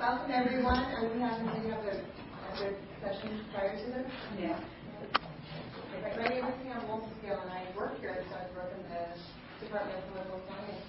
welcome everyone. And we have a good session prior to this. Yeah. Okay, my name is Pam Wolfskill, and I work here at Stony in the Department of Political Science.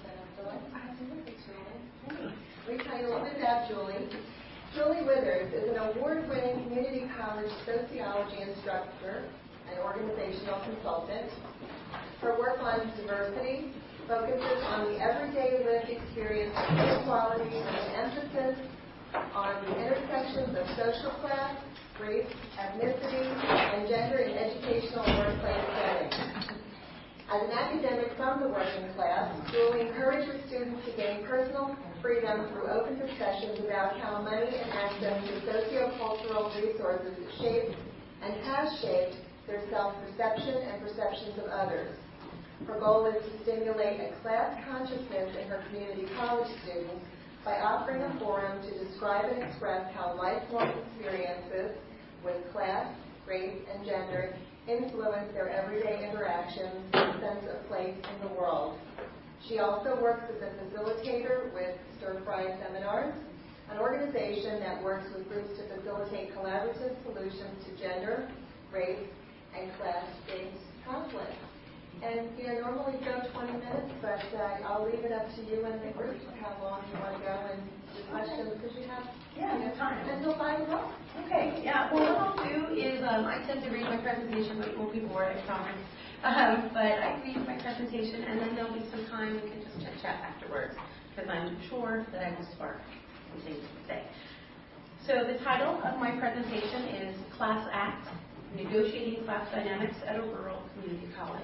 Let me tell you a little bit about Julie. Julie Withers is an award-winning community college sociology instructor and organizational consultant. Her work on diversity focuses on the everyday lived experience of inequality with an emphasis on the intersections of social class, race, ethnicity, and gender in educational and workplace settings. As an academic from the working class, Julie encourages students to gain personal freedom through open discussions about how money and access to sociocultural resources shaped and has shaped their self-perception and perceptions of others. Her goal is to stimulate a class consciousness in her community college students by offering a forum to describe and express how lifelong experiences with class, race, and gender influence their everyday interactions and sense of place in the world. She also works as a facilitator with Stir Fry Seminars, an organization that works with groups to facilitate collaborative solutions to gender, race, and class-based conflict. And, normally we go 20 minutes, but I'll leave it up to you and the group how long you want to go and the questions, because you have time. Until 5 o'clock. Okay, yeah. Well, what I'll do is I tend to read my presentation, but you won't be bored, I promise. But I read my presentation, and then there'll be some time we can just chit-chat afterwards, because I'm sure that I will spark some things to say. So the title of my presentation is Class Act, Negotiating Class Dynamics at a Rural Community College.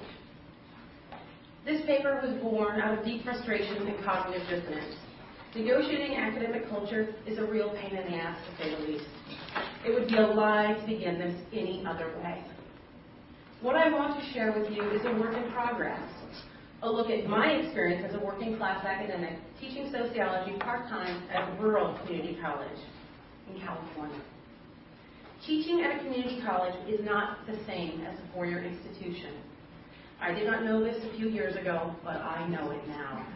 This paper was born out of deep frustration and cognitive dissonance. Negotiating academic culture is a real pain in the ass, to say the least. It would be a lie to begin this any other way. What I want to share with you is a work in progress, a look at my experience as a working class academic teaching sociology part-time at a rural community college in California. Teaching at a community college is not the same as a four-year institution. I did not know this a few years ago, but I know it now.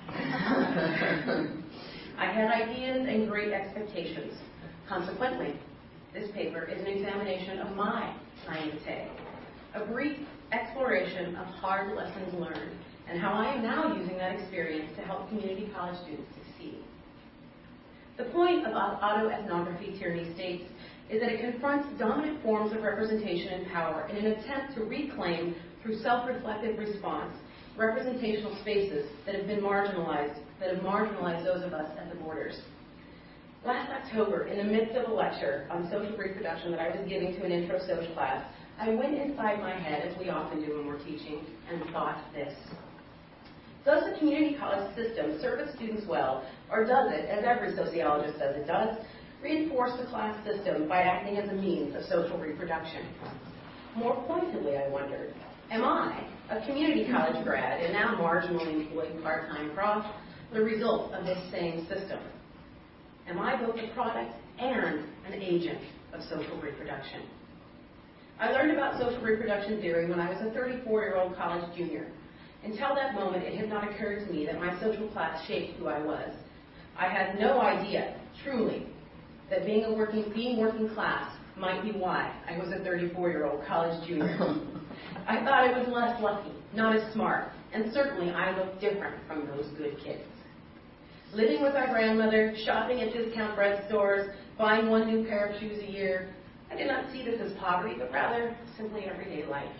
I had ideas and great expectations. Consequently, this paper is an examination of my naivete, a brief exploration of hard lessons learned and how I am now using that experience to help community college students succeed. The point of autoethnography, Tierney states, is that it confronts dominant forms of representation and power in an attempt to reclaim, through self-reflective response, representational spaces that have been marginalized, that have marginalized those of us at the borders. Last October, in the midst of a lecture on social reproduction that I was giving to an intro social class, I went inside my head, as we often do when we're teaching, and thought this. Does the community college system serve its students well, or does it, as every sociologist says it does, reinforce the class system by acting as a means of social reproduction? More pointedly, I wondered, am I, a community college grad and now marginally employed part-time prof, the result of this same system? Am I both a product and an agent of social reproduction? I learned about social reproduction theory when I was a 34-year-old college junior. Until that moment, it had not occurred to me that my social class shaped who I was. I had no idea, truly, that being working class might be why I was a 34-year-old college junior. I thought I was less lucky, not as smart, and certainly I looked different from those good kids. Living with our grandmother, shopping at discount bread stores, buying one new pair of shoes a year, I did not see this as poverty, but rather simply everyday life.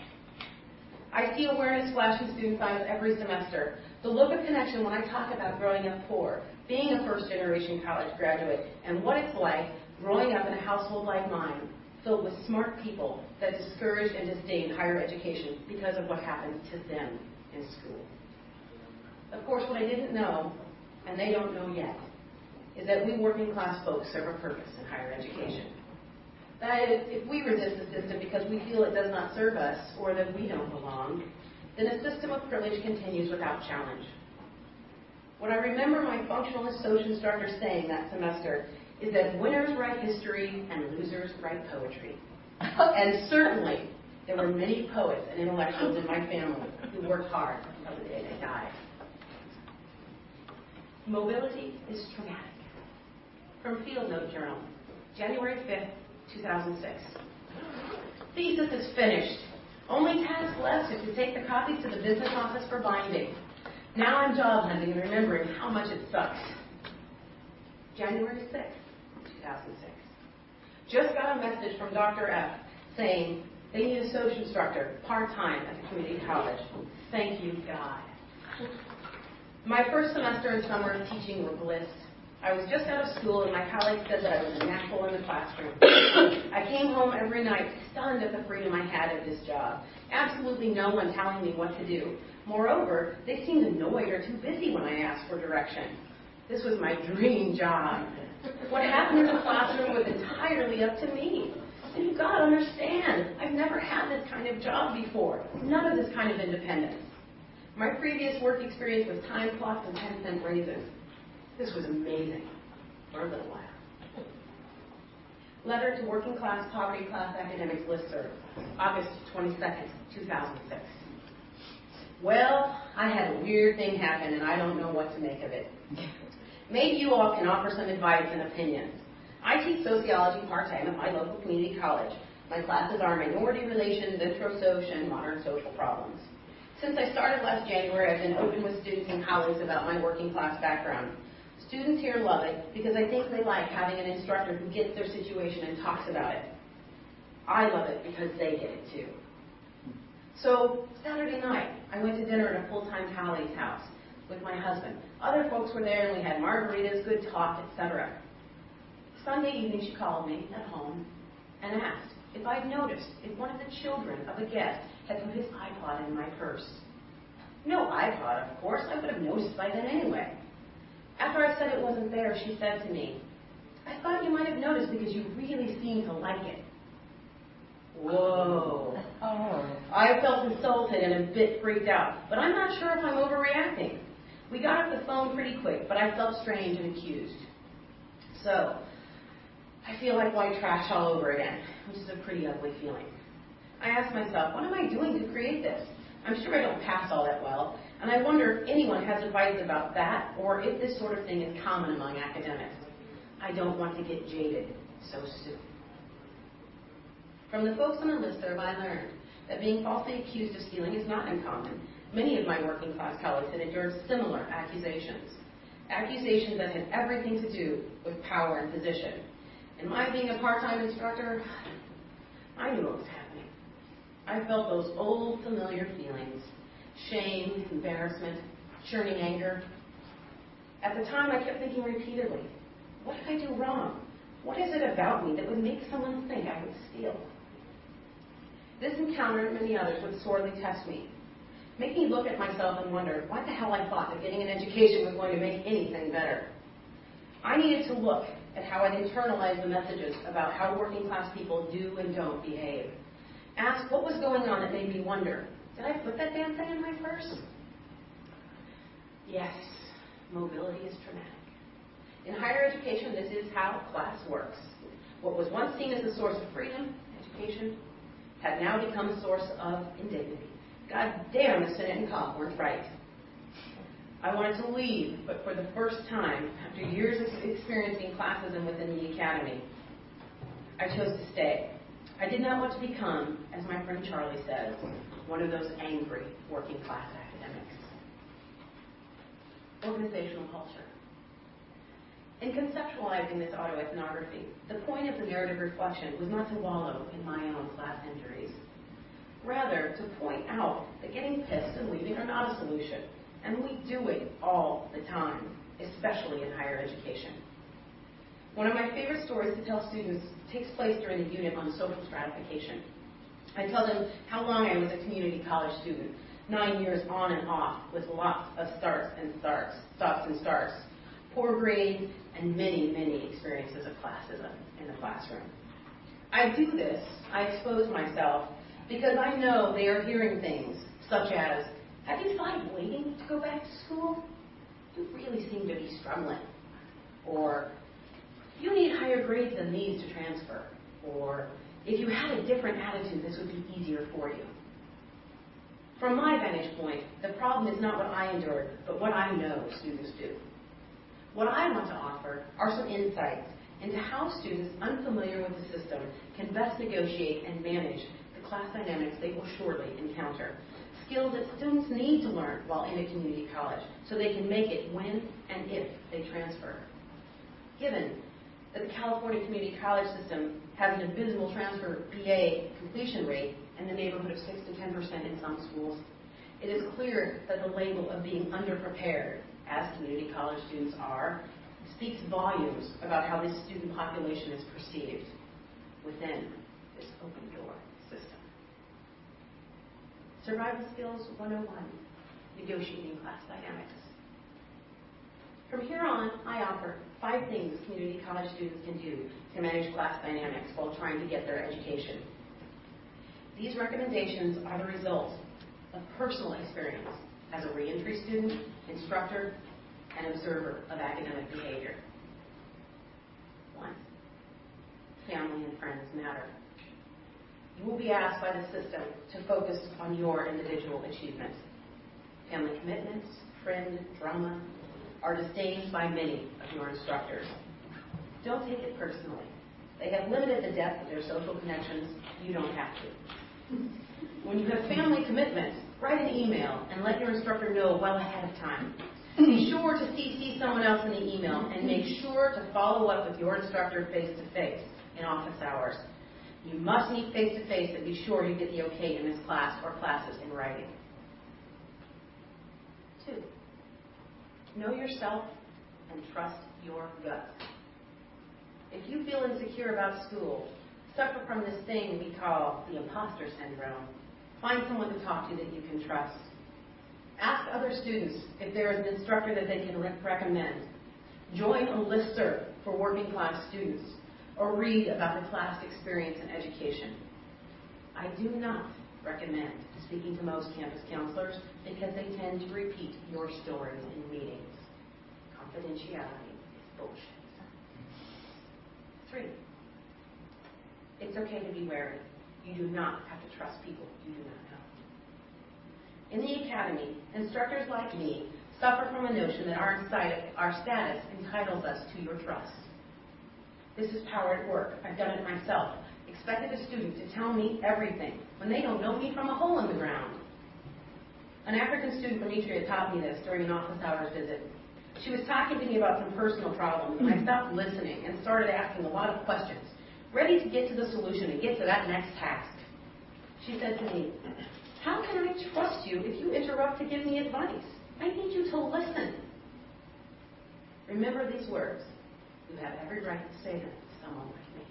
I see awareness flashing student eyes every semester. The look of connection when I talk about growing up poor, being a first-generation college graduate, and what it's like growing up in a household like mine, filled with smart people that discourage and disdain higher education because of what happened to them in school. Of course, what I didn't know, and they don't know yet, is that we working class folks serve a purpose in higher education. That is, if we resist the system because we feel it does not serve us or that we don't belong, then a system of privilege continues without challenge. What I remember my functionalist social instructor saying that semester is that winners write history and losers write poetry. And certainly, there were many poets and intellectuals in my family who worked hard until the day they died. Mobility is traumatic. from Field Note Journal, January 5th, 2006. Thesis is finished. Only task left is to take the copies to the business office for binding. Now I'm job hunting and remembering how much it sucks. January 6th, 2006. Just got a message from Dr. F saying they need a social instructor part-time at the community college. Thank you, God. My first semester and summer of teaching were bliss. I was just out of school and my colleagues said that I was a natural in the classroom. I came home every night stunned at the freedom I had at this job. Absolutely no one telling me what to do. Moreover, they seemed annoyed or too busy when I asked for direction. This was my dream job. What happened in the classroom was entirely up to me. And you've got to understand, I've never had this kind of job before. None of this kind of independence. My previous work experience was time clocks and 10-cent raises. This was amazing for a little while. Letter to Working Class Poverty Class Academics Listserv, August 22nd, 2006. Well, I had a weird thing happen and I don't know what to make of it. Maybe you all can offer some advice and opinions. I teach sociology part-time at my local community college. My classes are minority relations, intro-soc, and modern social problems. Since I started last January, I've been open with students and colleagues about my working class background. Students here love it because I think they like having an instructor who gets their situation and talks about it. I love it because they get it too. So Saturday night, I went to dinner at a full-time colleague's house with my husband. Other folks were there and we had margaritas, good talk, etc. Sunday evening, she called me at home and asked if I'd noticed if one of the children of a guest had put his iPod in my purse. No iPod, of course. I would have noticed by then anyway. After I said it wasn't there, she said to me, I thought you might have noticed because you really seem to like it. Whoa. Oh. I felt insulted and a bit freaked out, but I'm not sure if I'm overreacting. We got off the phone pretty quick, but I felt strange and accused. So, I feel like white trash all over again, which is a pretty ugly feeling. I asked myself, what am I doing to create this? I'm sure I don't pass all that well, and I wonder if anyone has advice about that or if this sort of thing is common among academics. I don't want to get jaded so soon. From the folks on the listserv, I learned that being falsely accused of stealing is not uncommon. Many of my working class colleagues had endured similar accusations. Accusations that had everything to do with power and position. And my being a part-time instructor, I knew what was happening. I felt those old familiar feelings, shame, embarrassment, churning anger. At the time, I kept thinking repeatedly, what did I do wrong? What is it about me that would make someone think I would steal? This encounter and many others would sorely test me, make me look at myself and wonder why the hell I thought that getting an education was going to make anything better. I needed to look at how I'd internalized the messages about how working class people do and don't behave. Ask what was going on that made me wonder, did I put that damn thing in my purse? Yes, mobility is traumatic. In higher education, this is how class works. What was once seen as a source of freedom, education, had now become a source of indignity. God damn, the Senate and Cobb weren't right. I wanted to leave, but for the first time, after years of experiencing classism within the academy, I chose to stay. I did not want to become, as my friend Charlie says, one of those angry working class academics. Organizational culture. In conceptualizing this autoethnography, the point of the narrative reflection was not to wallow in my own class injuries. Rather, to point out that getting pissed and leaving are not a solution, and we do it all the time, especially in higher education. One of my favorite stories to tell students takes place during the unit on social stratification. I tell them how long I was a community college student, 9 years on and off, with lots of stops and starts, poor grades, and many, many experiences of classism in the classroom. I do this, I expose myself, because I know they are hearing things such as, have you thought of waiting to go back to school? You really seem to be struggling. Or, you need higher grades than these to transfer. Or, if you had a different attitude, this would be easier for you. From my vantage point, the problem is not what I endured, but what I know students do. What I want to offer are some insights into how students unfamiliar with the system can best negotiate and manage the class dynamics they will surely encounter. Skills that students need to learn while in a community college so they can make it when and if they transfer. Given that the California community college system has an abysmal transfer BA completion rate in the neighborhood of 6 to 10% in some schools, it is clear that the label of being underprepared, as community college students are, speaks volumes about how this student population is perceived within this open door system. Survival Skills 101, Negotiating Class Dynamics. From here on, I offer 5 things community college students can do to manage class dynamics while trying to get their education. These recommendations are the result of personal experience as a reentry student, instructor, and observer of academic behavior. 1, family and friends matter. You will be asked by the system to focus on your individual achievements. Family commitments, friend drama, are disdained by many of your instructors. Don't take it personally. They have limited the depth of their social connections. You don't have to. When you have family commitments, write an email and let your instructor know well ahead of time. Be sure to CC someone else in the email and make sure to follow up with your instructor face-to-face in office hours. You must meet face-to-face and be sure you get the okay in this class or classes in writing. 2, know yourself and trust your guts. If you feel insecure about school, suffer from this thing we call the imposter syndrome, find someone to talk to that you can trust. Ask other students if there is an instructor that they can recommend. Join a listserv for working class students, or read about the class experience and education. I do not recommend speaking to most campus counselors because they tend to repeat your stories in meetings. Confidentiality is bullshit. 3, it's okay to be wary. You do not have to trust people you do not know. In the academy, instructors like me suffer from a notion that our status entitles us to your trust. This is power at work. I've done it myself. Expected a student to tell me everything when they don't know me from a hole in the ground. An African student from Etria taught me this during an office hours visit. She was talking to me about some personal problems, and I stopped listening and started asking a lot of questions, ready to get to the solution and get to that next task. She said to me, "How can I trust you if you interrupt to give me advice? I need you to listen." Remember these words. You have every right to say them to someone like me.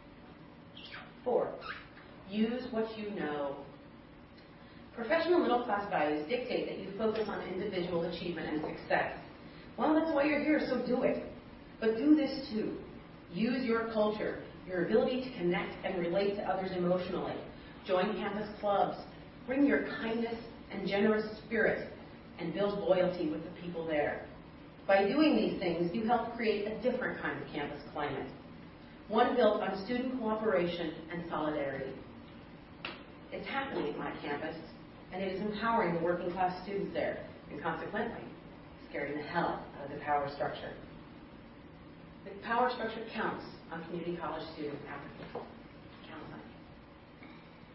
4, use what you know. Professional middle class values dictate that you focus on individual achievement and success. Well, that's why you're here, so do it. But do this too. Use your culture, your ability to connect and relate to others emotionally. Join campus clubs. Bring your kindness and generous spirit and build loyalty with the people there. By doing these things, you help create a different kind of campus climate, one built on student cooperation and solidarity. It's happening at my campus, and it is empowering the working class students there, and consequently, scaring the hell out of the power structure. The power structure counts on community college student applicants. Counts on you.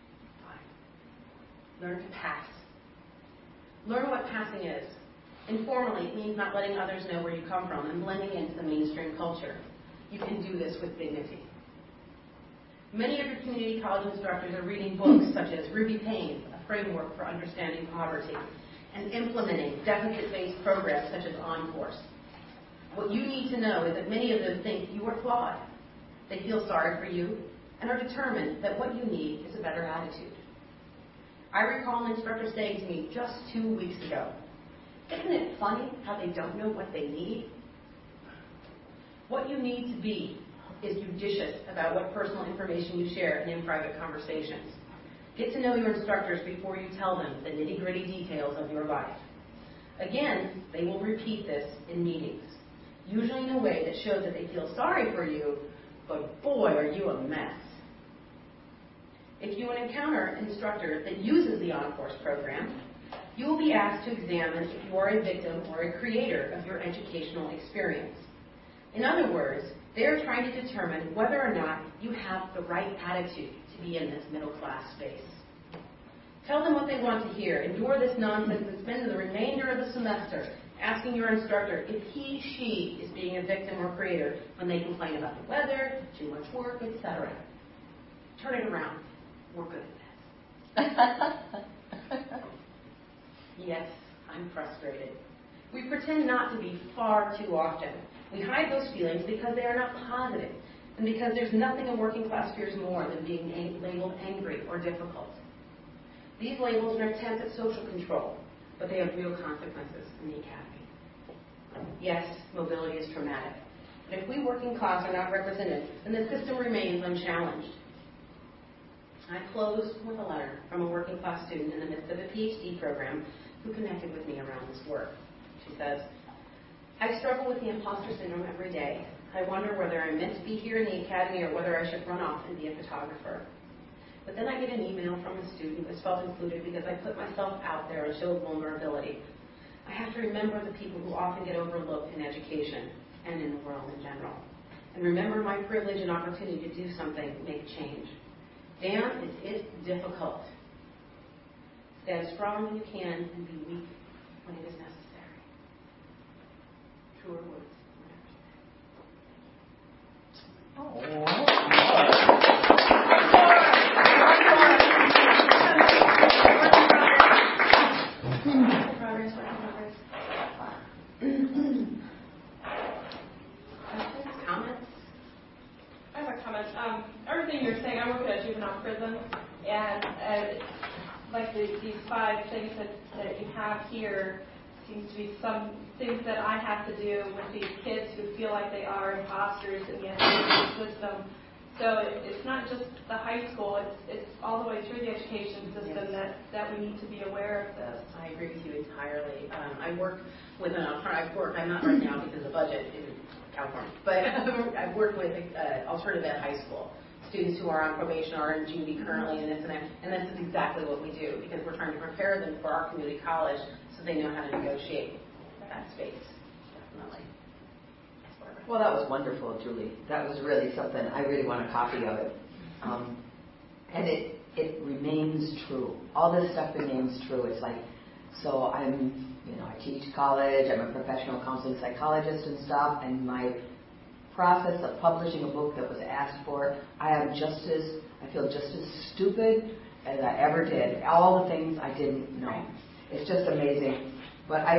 5, learn to pass. Learn what passing is. Informally, it means not letting others know where you come from and blending into the mainstream culture. You can do this with dignity. Many of your community college instructors are reading books such as Ruby Payne, A Framework for Understanding Poverty, and implementing deficit-based programs such as OnCourse. What you need to know is that many of them think you are flawed. They feel sorry for you and are determined that what you need is a better attitude. I recall an instructor saying to me just 2 weeks ago, "Isn't it funny how they don't know what they need?" What you need to be is judicious about what personal information you share in private conversations. Get to know your instructors before you tell them the nitty-gritty details of your life. Again, they will repeat this in meetings, usually in a way that shows that they feel sorry for you, but boy, are you a mess. If you encounter an instructor that uses the OnCourse program, you will be asked to examine if you are a victim or a creator of your educational experience. In other words, they are trying trying to determine whether or not you have the right attitude to be in this middle class space. Tell them what they want to hear. Endure this nonsense and spend the remainder of the semester asking your instructor if she is being a victim or creator when they complain about the weather, too much work, etc. Turn it around. We're good at this. Yes, I'm frustrated. We pretend not to be far too often. We hide those feelings because they are not positive, and because there's nothing a working class fears more than being labeled angry or difficult. These labels are an attempt at social control, but they have real consequences in the academy. Yes, mobility is traumatic, but if we working class are not represented, then the system remains unchallenged. I close with a letter from a working class student in the midst of a PhD program who connected with me around this work. She says, I struggle with the imposter syndrome every day. I wonder whether I'm meant to be here in the academy or whether I should run off and be a photographer. But then I get an email from a student who has felt included because I put myself out there and showed vulnerability. I have to remember the people who often get overlooked in education and in the world in general. And remember my privilege and opportunity to do something, make change. Damn, is it difficult. Stand strong when you can and be weak when it is necessary. Truer words were never said. Progress. Questions, comments? I have a comment. Everything you're saying, I work at a juvenile prison, and like these 5 things that you have here seems to be some things that I have to do with these kids who feel like they are imposters in the education system. So it's not just the high school, it's all the way through the education system that we need to be aware of this. I agree with you entirely. I work with an alternative work. I'm not right now because of budget in California, but I've worked with alternative ed high school students who are on probation or in juvie currently in this and that, and this is exactly what we do because we're trying to prepare them for our community college so they know how to negotiate that space. Definitely. Well, that was wonderful, Julie. That was really something. I really want a copy of it. And it remains true. All this stuff remains true. It's like, so I teach college. I'm a professional counseling psychologist and stuff. And my process of publishing a book that was asked for, I feel just as stupid as I ever did. All the things I didn't know. It's just amazing. But I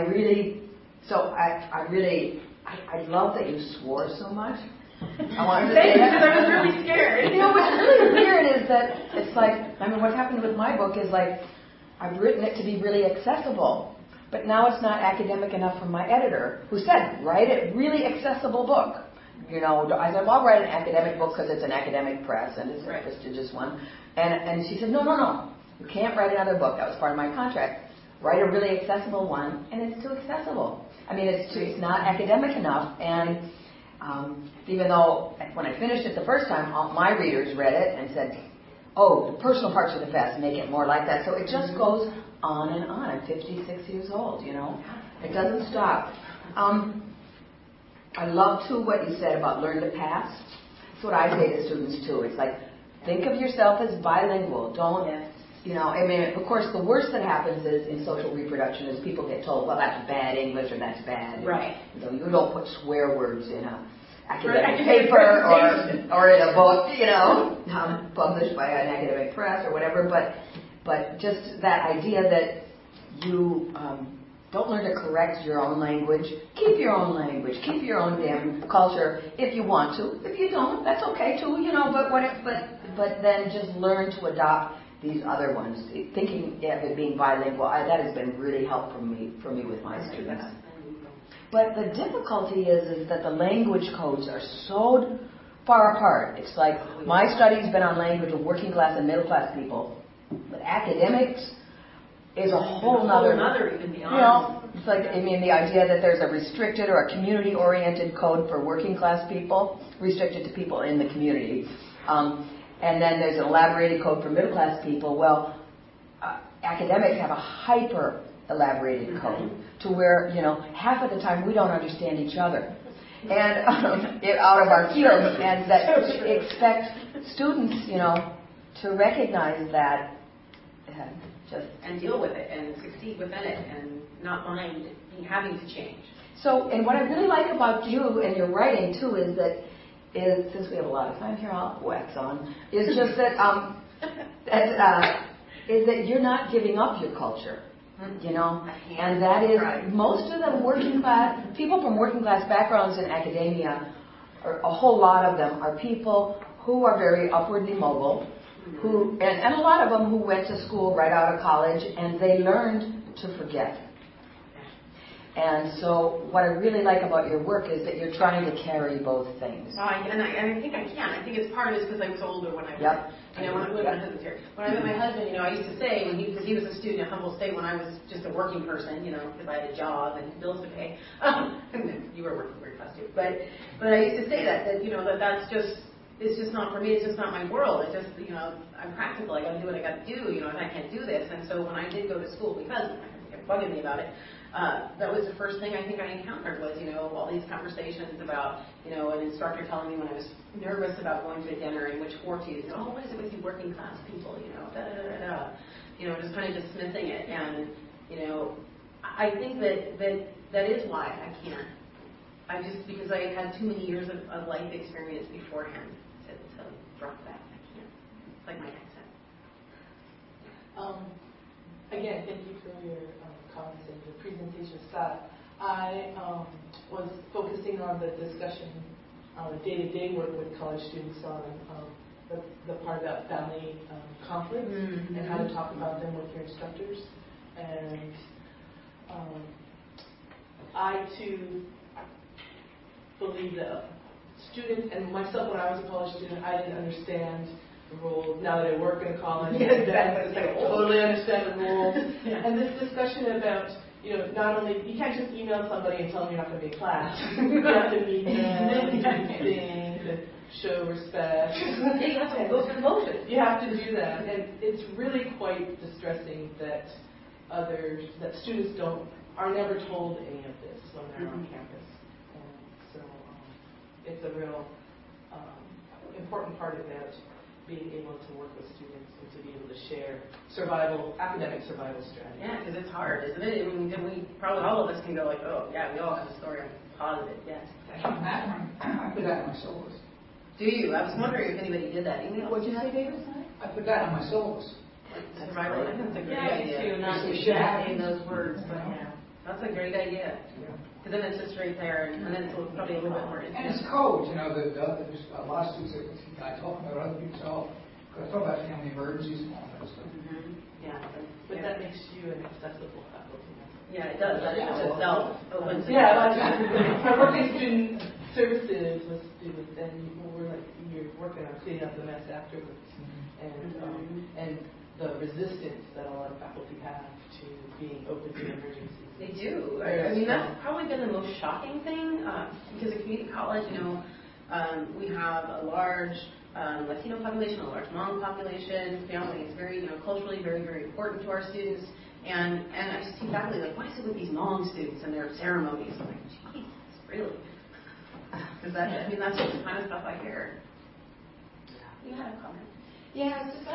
love that you swore so much. I wanted to say that because I was really scared. What's really weird is that it's like, what happened with my book is like, I've written it to be really accessible, but now it's not academic enough for my editor, who said, write a really accessible book. I said, well, I'll write an academic book because it's an academic press and it's a prestigious one. And she said, no, you can't write another book. That was part of my contract. Write a really accessible one, and it's too accessible. It's not academic enough, and even though when I finished it the first time, all my readers read it and said, oh, the personal parts are the best, make it more like that. So it just goes on and on. I'm 56 years old, It doesn't stop. I love, too, what you said about learn to pass. That's what I say to students, too. It's like, think of yourself as bilingual. Don't, of course, the worst that happens is in social reproduction is people get told, well, that's bad English or that's bad. Right. You don't put swear words in a academic paper or in a book, published by an academic press or whatever. But just that idea that you don't learn to correct your own language. Keep your own language. Keep your own damn culture if you want to. If you don't, that's okay too. But then just learn to adopt these other ones. Thinking of it being bilingual, that has been really helpful for me with my students. But the difficulty is that the language codes are so far apart. It's like my study's been on language of working class and middle class people, but academics is a whole nother, even beyond. It's like, the idea that there's a restricted or a community-oriented code for working class people, restricted to people in the community. And then there's an elaborated code for middle class people. Well, academics have a hyper elaborated code to where, half of the time we don't understand each other. and out of our field, and that expect students, to recognize that and just and deal with it and succeed within it and not mind having to change. So, and what I really like about you and your writing too is since we have a lot of time here, I'll wax on, is just that is that you're not giving up your culture, and that is most of the working class people from working class backgrounds in academia, or a whole lot of them are people who are very upwardly mobile, who and a lot of them who went to school right out of college and they learned to forget. And so what I really like about your work is that you're trying to carry both things. And I think I can. I think it's part of it because I was older when I met. When I met my husband here. When I met my husband, I used to say, because he was a student at Humboldt State when I was just a working person, because I had a job and bills to pay. You were working very fast too. But I used to say that that's just, it's just not for me. It's just not my world. It's just, I'm practical. I got to do what I got to do, and I can't do this. And so when I did go to school, because my husband kept bugging me about it, that was the first thing I think I encountered was, all these conversations about, an instructor telling me when I was nervous about going to a dinner in which forties, what is it with you working class people, just kind of dismissing it. And, I think that is why I can't. Because I had too many years of life experience beforehand to drop that. I can't. It's like my accent. Again, thank you for your comments and your presentation, Scott. I was focusing on the discussion on the day-to-day work with college students on the part about family conflicts and how to talk about them with your instructors. And I, too, believe that students, and myself when I was a college student, I didn't understand the rules. Now that I work in a college, I totally understand the rules. And this discussion about, not only, you can't just email somebody and tell them you're not going to be in class. You have to meet them, do things, and show respect. You have to go through the motions. You have to do that. And it's really quite distressing that students are never told any of this when they're on campus. And so it's a real important part about being able to work with students and to be able to share academic survival strategies. Yeah, because it's hard, isn't it? We probably all of us can go like, oh, yeah, we all have a story. I'm positive, yes. I put that on my syllabus. Do you? I was wondering if anybody did that. What'd you say, David? I put that on my syllabus. Survival, I think it's a great idea. Too, not We should have in those words, but yeah. That's a great idea. Because then it's just right there, and then it's probably a little bit more And intimate. it's code, there's a lot of students that I talk about, other people say, I talk about family emergencies and all that stuff. Yeah. But that makes you an accessible faculty member. Yeah, it does. That in itself opens it Yeah, up. I work in student services with students, and you're working on cleaning up the mess afterwards, and the resistance that a lot of faculty have to being open to emergencies. They do. That's probably been the most shocking thing because at community college, we have a large Latino population, a large Hmong population. Family is very, culturally very, very important to our students. And I just see faculty like, what is it with these Hmong students and their ceremonies? I'm like, Jesus, really? Because that's just the kind of stuff I hear. You had a comment. Yeah, it's just,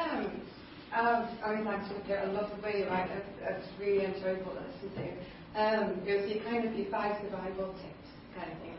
thanks for the I love the way you write. It's really enjoyable to listen to. You kind of do 5 survival tips kind of thing.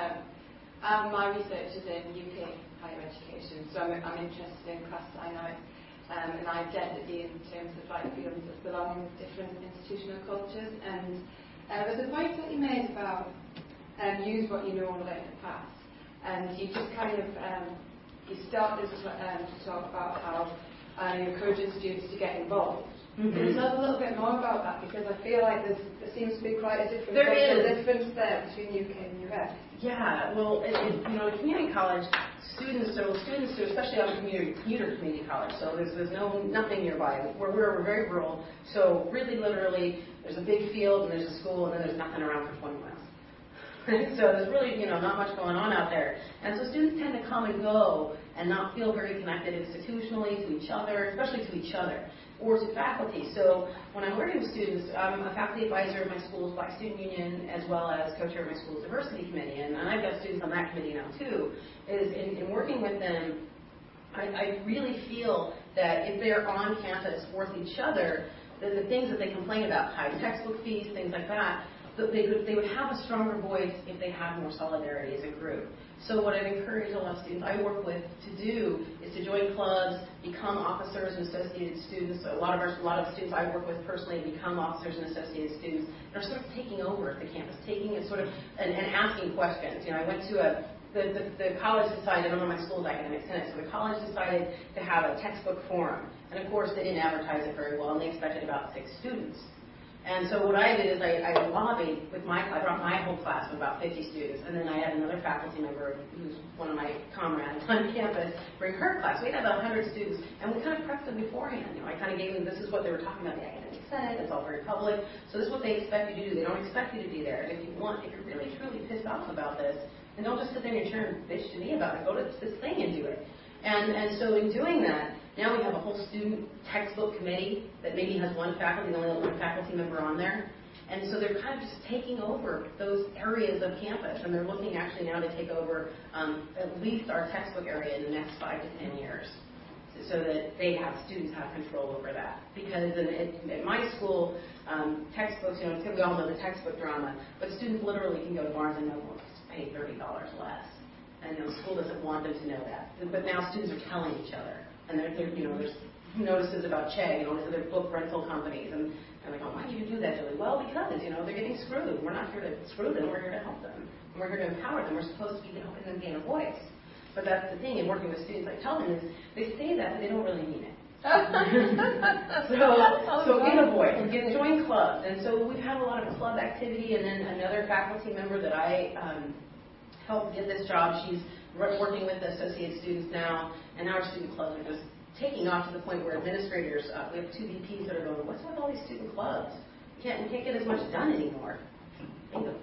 My research is in UK higher education, so I'm interested in class dynamics and identity in terms of feelings of belonging with different institutional cultures. And there's a point that you made about use what you know and learn in the past, and you just kind of you started to talk about how you're encouraging students to get involved. Can you tell us a little bit more about that? Because I feel like there seems to be quite a difference. There is. Difference there between UK and US. Yeah, well, at community college, students do, especially on commuter community college, so there's nothing nearby. We're very rural, so really literally there's a big field and there's a school and then there's nothing around for 20 miles. So there's really, not much going on out there. And so students tend to come and go and not feel very connected institutionally to each other, especially to each other, or to faculty. So when I'm working with students, I'm a faculty advisor of my school's Black Student Union, as well as co-chair of my school's diversity committee, and I've got students on that committee now too. Is in working with them, I really feel that if they're on campus with each other, the things that they complain about, high textbook fees, things like that, they would have a stronger voice if they had more solidarity as a group. So what I've encouraged a lot of students I work with to do is to join clubs, become officers and associated students. So a lot of students I work with personally become officers and associated students and are sort of taking over the campus, taking it sort of and asking questions. I went to the college decided, I don't know my school's academic senate, so the college decided to have a textbook forum. And of course they didn't advertise it very well, and they expected about 6 students. And so what I did is I lobbied with I brought my whole class of about 50 students, and then I had another faculty member who's one of my comrades on campus bring her class. We had about 100 students, and we kind of prepped them beforehand. I kind of gave them, this is what they were talking about, the academic senate, it's all very public, so this is what they expect you to do. They don't expect you to be there. And if you're really truly pissed off about this, then don't just sit there in your chair and bitch to me about it. Go to this thing and do it. And so in doing that, now we have a whole student textbook committee that maybe has one faculty, only one faculty member on there. And so they're kind of just taking over those areas of campus, and they're looking actually now to take over at least our textbook area in the next 5 to 10 years, so that students have control over that. Because at my school, textbooks, we all know the textbook drama, but students literally can go to Barnes & Noble and pay $30 less. And the school doesn't want them to know that. But now students are telling each other. And there's notices about Chegg, these other book rental companies. And they're going, why do you do that, Julie? Well, because, they're getting screwed. We're not here to screw them. We're here to help them. And we're here to empower them. We're supposed to be helping them gain a voice. But that's the thing in working with students. I tell them is they say that, but they don't really mean it. so get a voice, join clubs. And so we've had a lot of club activity. And then another faculty member that I helped get this job, she's working with the associate students now, and our student clubs are just taking off to the point where administrators, we have 2 VPs that are going, what's with all these student clubs? We can't get as much done anymore. Bingo.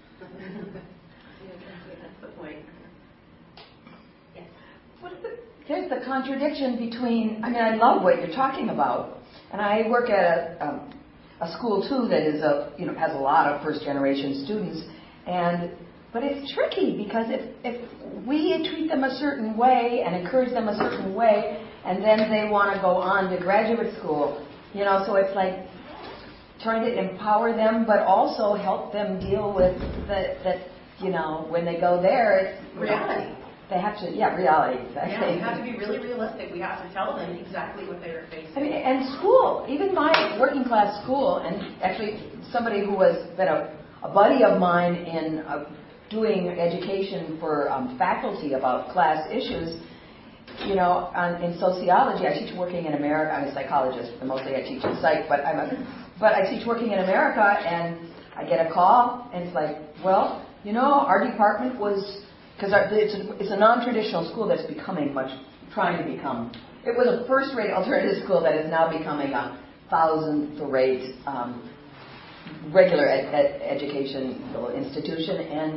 That's the point. Yes. Here's the contradiction between, I love what you're talking about, and I work at a school too that is has a lot of first-generation students, but it's tricky because if we treat them a certain way and encourage them a certain way, and then they want to go on to graduate school, so it's like trying to empower them, but also help them deal with that, when they go there, it's reality. They have to, reality, exactly. Yeah, we have to be really realistic. We have to tell them exactly what they're facing. And school, even my working class school, and actually somebody who has been a buddy of mine in doing education for faculty about class issues, in sociology. I teach working in America. I'm a psychologist, and mostly I teach in psych, but I teach working in America, and I get a call, and it's like, well, our department was, because it's a non-traditional school that's trying to become. It was a first-rate alternative school that is now becoming a 1,000th-rate regular educational institution,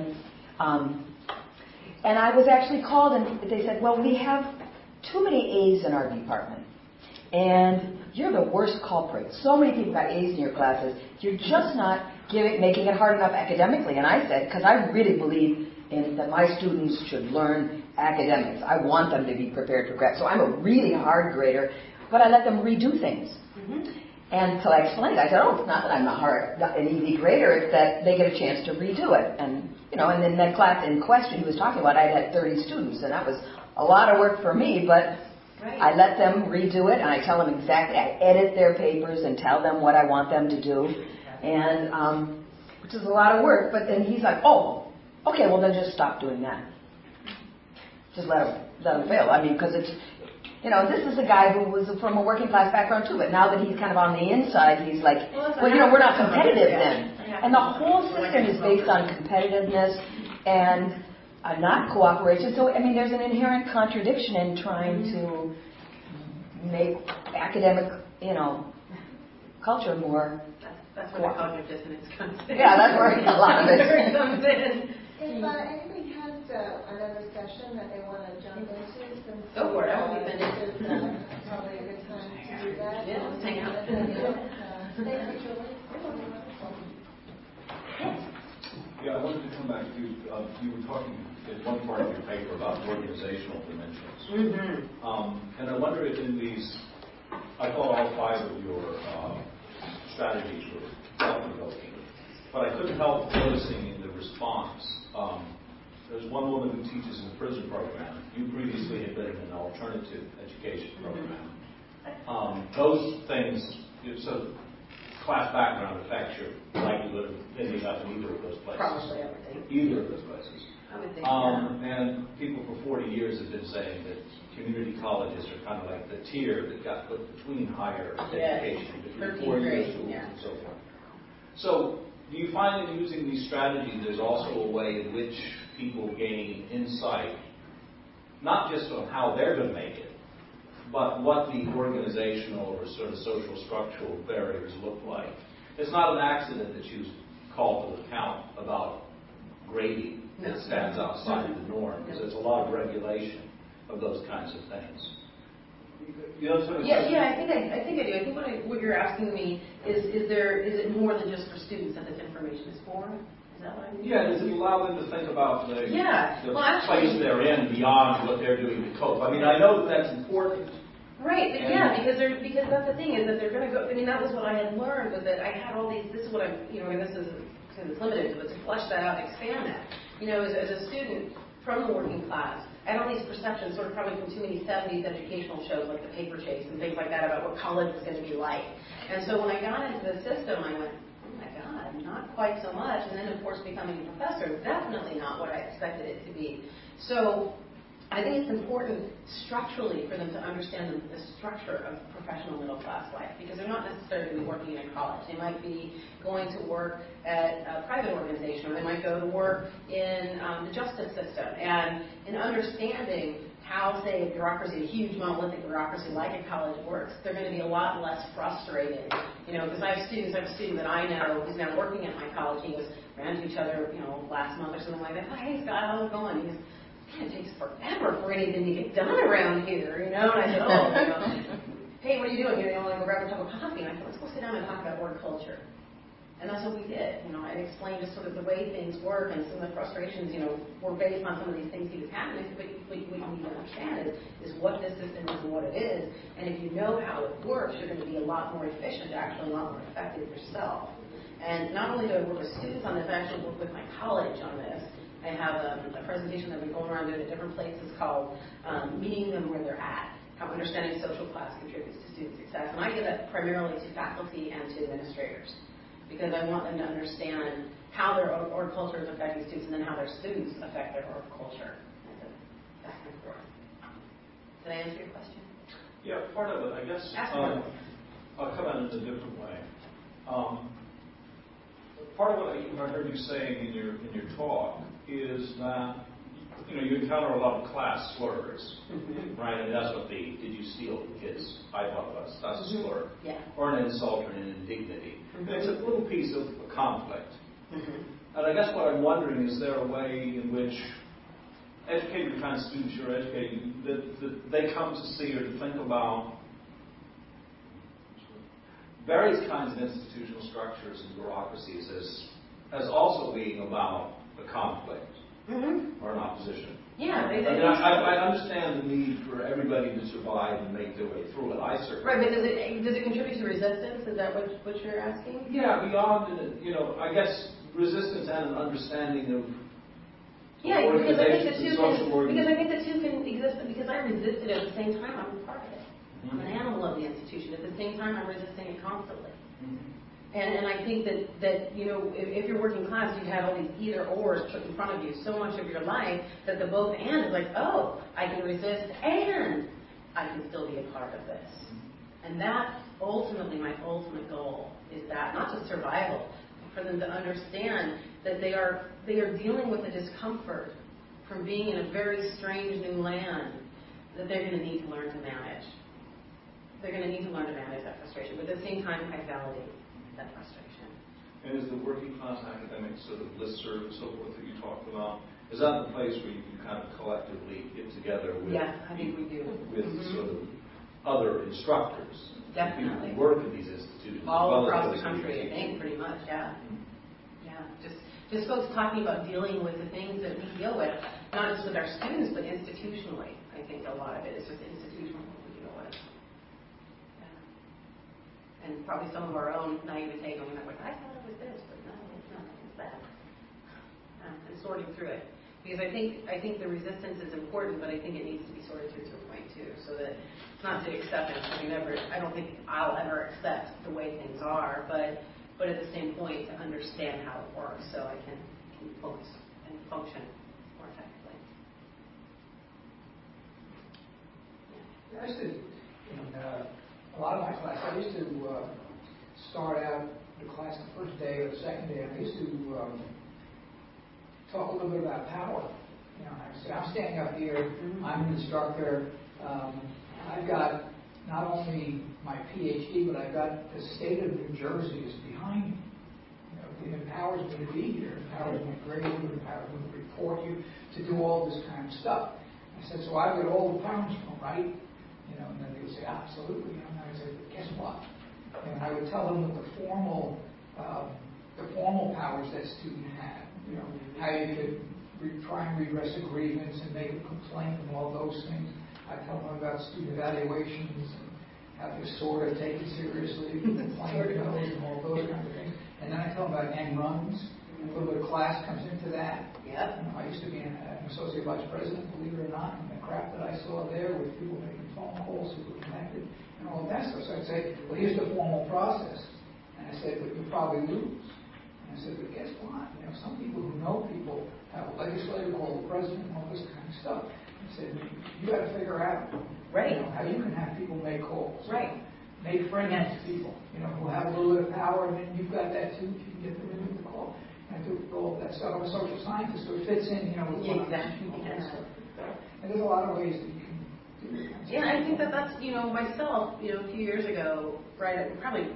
and I was actually called, and they said, well, we have too many A's in our department, and you're the worst culprit. So many people got A's in your classes. You're just not making it hard enough academically. And I said, because I really believe that my students should learn academics. I want them to be prepared for grad. So I'm a really hard grader, but I let them redo things. Mm-hmm. And so I explained. I said, it's not that I'm an easy grader. It's that they get a chance to redo it. And and then that class in question he was talking about, I had 30 students, and that was a lot of work for me, but right. I let them redo it, and I tell them exactly, I edit their papers and tell them what I want them to do, and which is a lot of work, but then he's like, oh, okay, well then just stop doing that. Just let him fail. Because it's, this is a guy who was from a working class background too, but now that he's kind of on the inside, he's like, we're not competitive then. And the whole system is based on competitiveness and not cooperation. So, there's an inherent contradiction in trying to make academic, culture more That's where the cognitive dissonance comes in. Yeah, that's where a lot of it comes in. If anybody has another session that they want to jump into, since Go for it. I won't be finished. This is probably a good time to do that. Yeah, let's hang out. Thank you, Julie. Yeah, I wanted to come back to you. You were talking in one part of your paper about organizational dimensions. Mm-hmm. And I wonder if in these, I thought all 5 of your strategies were thought-provoking, but I couldn't help noticing in the response, there's one woman who teaches in the prison program. You previously had been in an alternative education program. Those things, so class background affects your likelihood of ending up in either of those places. Probably, I would think. Either of those places. I would think, And people for 40 years have been saying that community colleges are kind of like the tier that got put between higher education, between 4-year schools and so forth. So do you find that using these strategies, there's also a way in which people gain insight, not just on how they're going to make it, but what the organizational or sort of social structural barriers look like? It's not an accident that you call to account about grading that stands outside of the norm, because there's a lot of regulation of those kinds of things. You know, sort of yeah, I think I do. I think what you're asking me is it more than just for students that this information is for? Is that what I mean? Yeah, does it allow them to think about the actually, place they're in beyond what they're doing to cope? I mean, I know that's important. Right, but because that's the thing is that they're going to go. I mean, that was what I had learned was that I had all these. This is what I'm, and this is because it's limited, but to flesh that out, and expand that. As a student from the working class, I had all these perceptions, sort of probably from too many 70s educational shows like The Paper Chase and things like that about what college was going to be like. And so when I got into the system, I went, oh my God, not quite so much. And then, of course, becoming a professor, definitely not what I expected it to be. So I think it's important structurally for them to understand the structure of professional middle class life, because they're not necessarily working in a college. They might be going to work at a private organization, or they might go to work in the justice system. And in understanding how, say, a bureaucracy, a huge monolithic bureaucracy like a college works, they're going to be a lot less frustrated. Because I have a student that I know who's now working at my college. He ran into each other, last month or something like that. Oh, hey, Scott, how's it going? He goes, it takes forever for anything to get done around here, And I said, hey, what are you doing? You want to go grab a cup of coffee? And I said, let's go sit down and talk about work culture. And that's what we did. I explained just sort of the way things work, and some of the frustrations, were based on some of these things he was having. I said, but what you need to understand is what this system is and what it is. And if you know how it works, you're going to be a lot more efficient, actually a lot more effective yourself. And not only do I work with students on this, I actually work with my college on this. I have a presentation that we're going around doing at different places called Meeting Them Where They're At, How Understanding Social Class Contributes to Student Success. And I give that primarily to faculty and to administrators, because I want them to understand how their org culture is affecting students, and then how their students affect their org culture. Back and forth. Did I answer your question? Yeah, part of it, I guess. I'll come at it in a different way. Part of what I heard you saying in your talk is that you encounter a lot of class slurs, right? And that's what did you steal the kid's iPod was? That's a slur, or an insult or an indignity. And it's a little piece of a conflict. And I guess what I'm wondering, is there a way in which educating the kind of students you're educating, that they come to see or to think about various kinds of institutional structures and bureaucracies as also being about a conflict or an opposition? Yeah. I understand the need for everybody to survive and make their way through it. I certainly. Right, but does it contribute to resistance? Is that what you're asking? Yeah, beyond I guess resistance and an understanding of organizations and social organizations. Because I think the two can exist, because I resisted at the same time I'm a part of it. I'm an animal of the institution. At the same time, I'm resisting it constantly. And I think that if you're working class, you have all these either-ors put in front of you so much of your life that the both and is like, oh, I can resist and I can still be a part of this. And that, ultimately, my ultimate goal is that, not just survival, but for them to understand that they are dealing with the discomfort from being in a very strange new land that they're going to need to learn to manage. They're going to need to learn to manage that frustration. But at the same time, I validate that frustration. And is the working class academic sort of listserv and so forth that you talked about, is that the place where you can kind of collectively get together with, I think we do. with sort of other instructors, Definitely. people who work in these institutions, All as well across as the country, I think, pretty much, yeah. Yeah, just folks talking about dealing with the things that we deal with, not just with our students, but institutionally. I think a lot of it is just institutional what we deal with. Yeah. And probably some of our own naivete going like, I thought it was this, but no, it's not, it's that. And sorting through it. Because I think the resistance is important, but I think it needs to be sorted through to a point too, so that it's not the acceptance. I don't think I'll ever accept the way things are, but at the same point to understand how it works, so I can focus and function more effectively. I used to, in a lot of my class, I used to start out the class the first day or the second day, and I used to talk a little bit about power. You know, I say, I'm standing up here, I'm an instructor, I've got not only my PhD, but I've got the state of New Jersey is behind me. You know, it empowers me to be here, it empowers me to grade you, it empowers me to report you, to do all this kind of stuff. I said, so I've got all the powers from, right? You know, and then they would say, absolutely. You know, and I would say, but guess what? And I would tell them what the formal powers that student had. You know, how you could try and redress a grievance and make a complaint and all those things. I tell them about student evaluations and how to sort of take it seriously, complaint notes and all those kind of things. And then I tell them about end runs. And a little bit of class comes into that. Yep. You know, I used to be an associate vice president, believe it or not, and the crap that I saw there with people making phone calls who were connected and all that stuff. So I'd say, well, here's the formal process. And I said, but you'll probably lose. I said, but guess what? You know, some people who know people have a legislator call the president and all this kind of stuff. I said, you got to figure out you know, how you can have people make calls. Right. Make friends with people, you know, who have a little bit of power, and then you've got that too. You can get them to make the call. And I do all that stuff. I'm a social scientist, so it fits in, you know, with what I'm teaching. And there's a lot of ways that you can do it. I think that's, you know, myself, you know, a few years ago, right, probably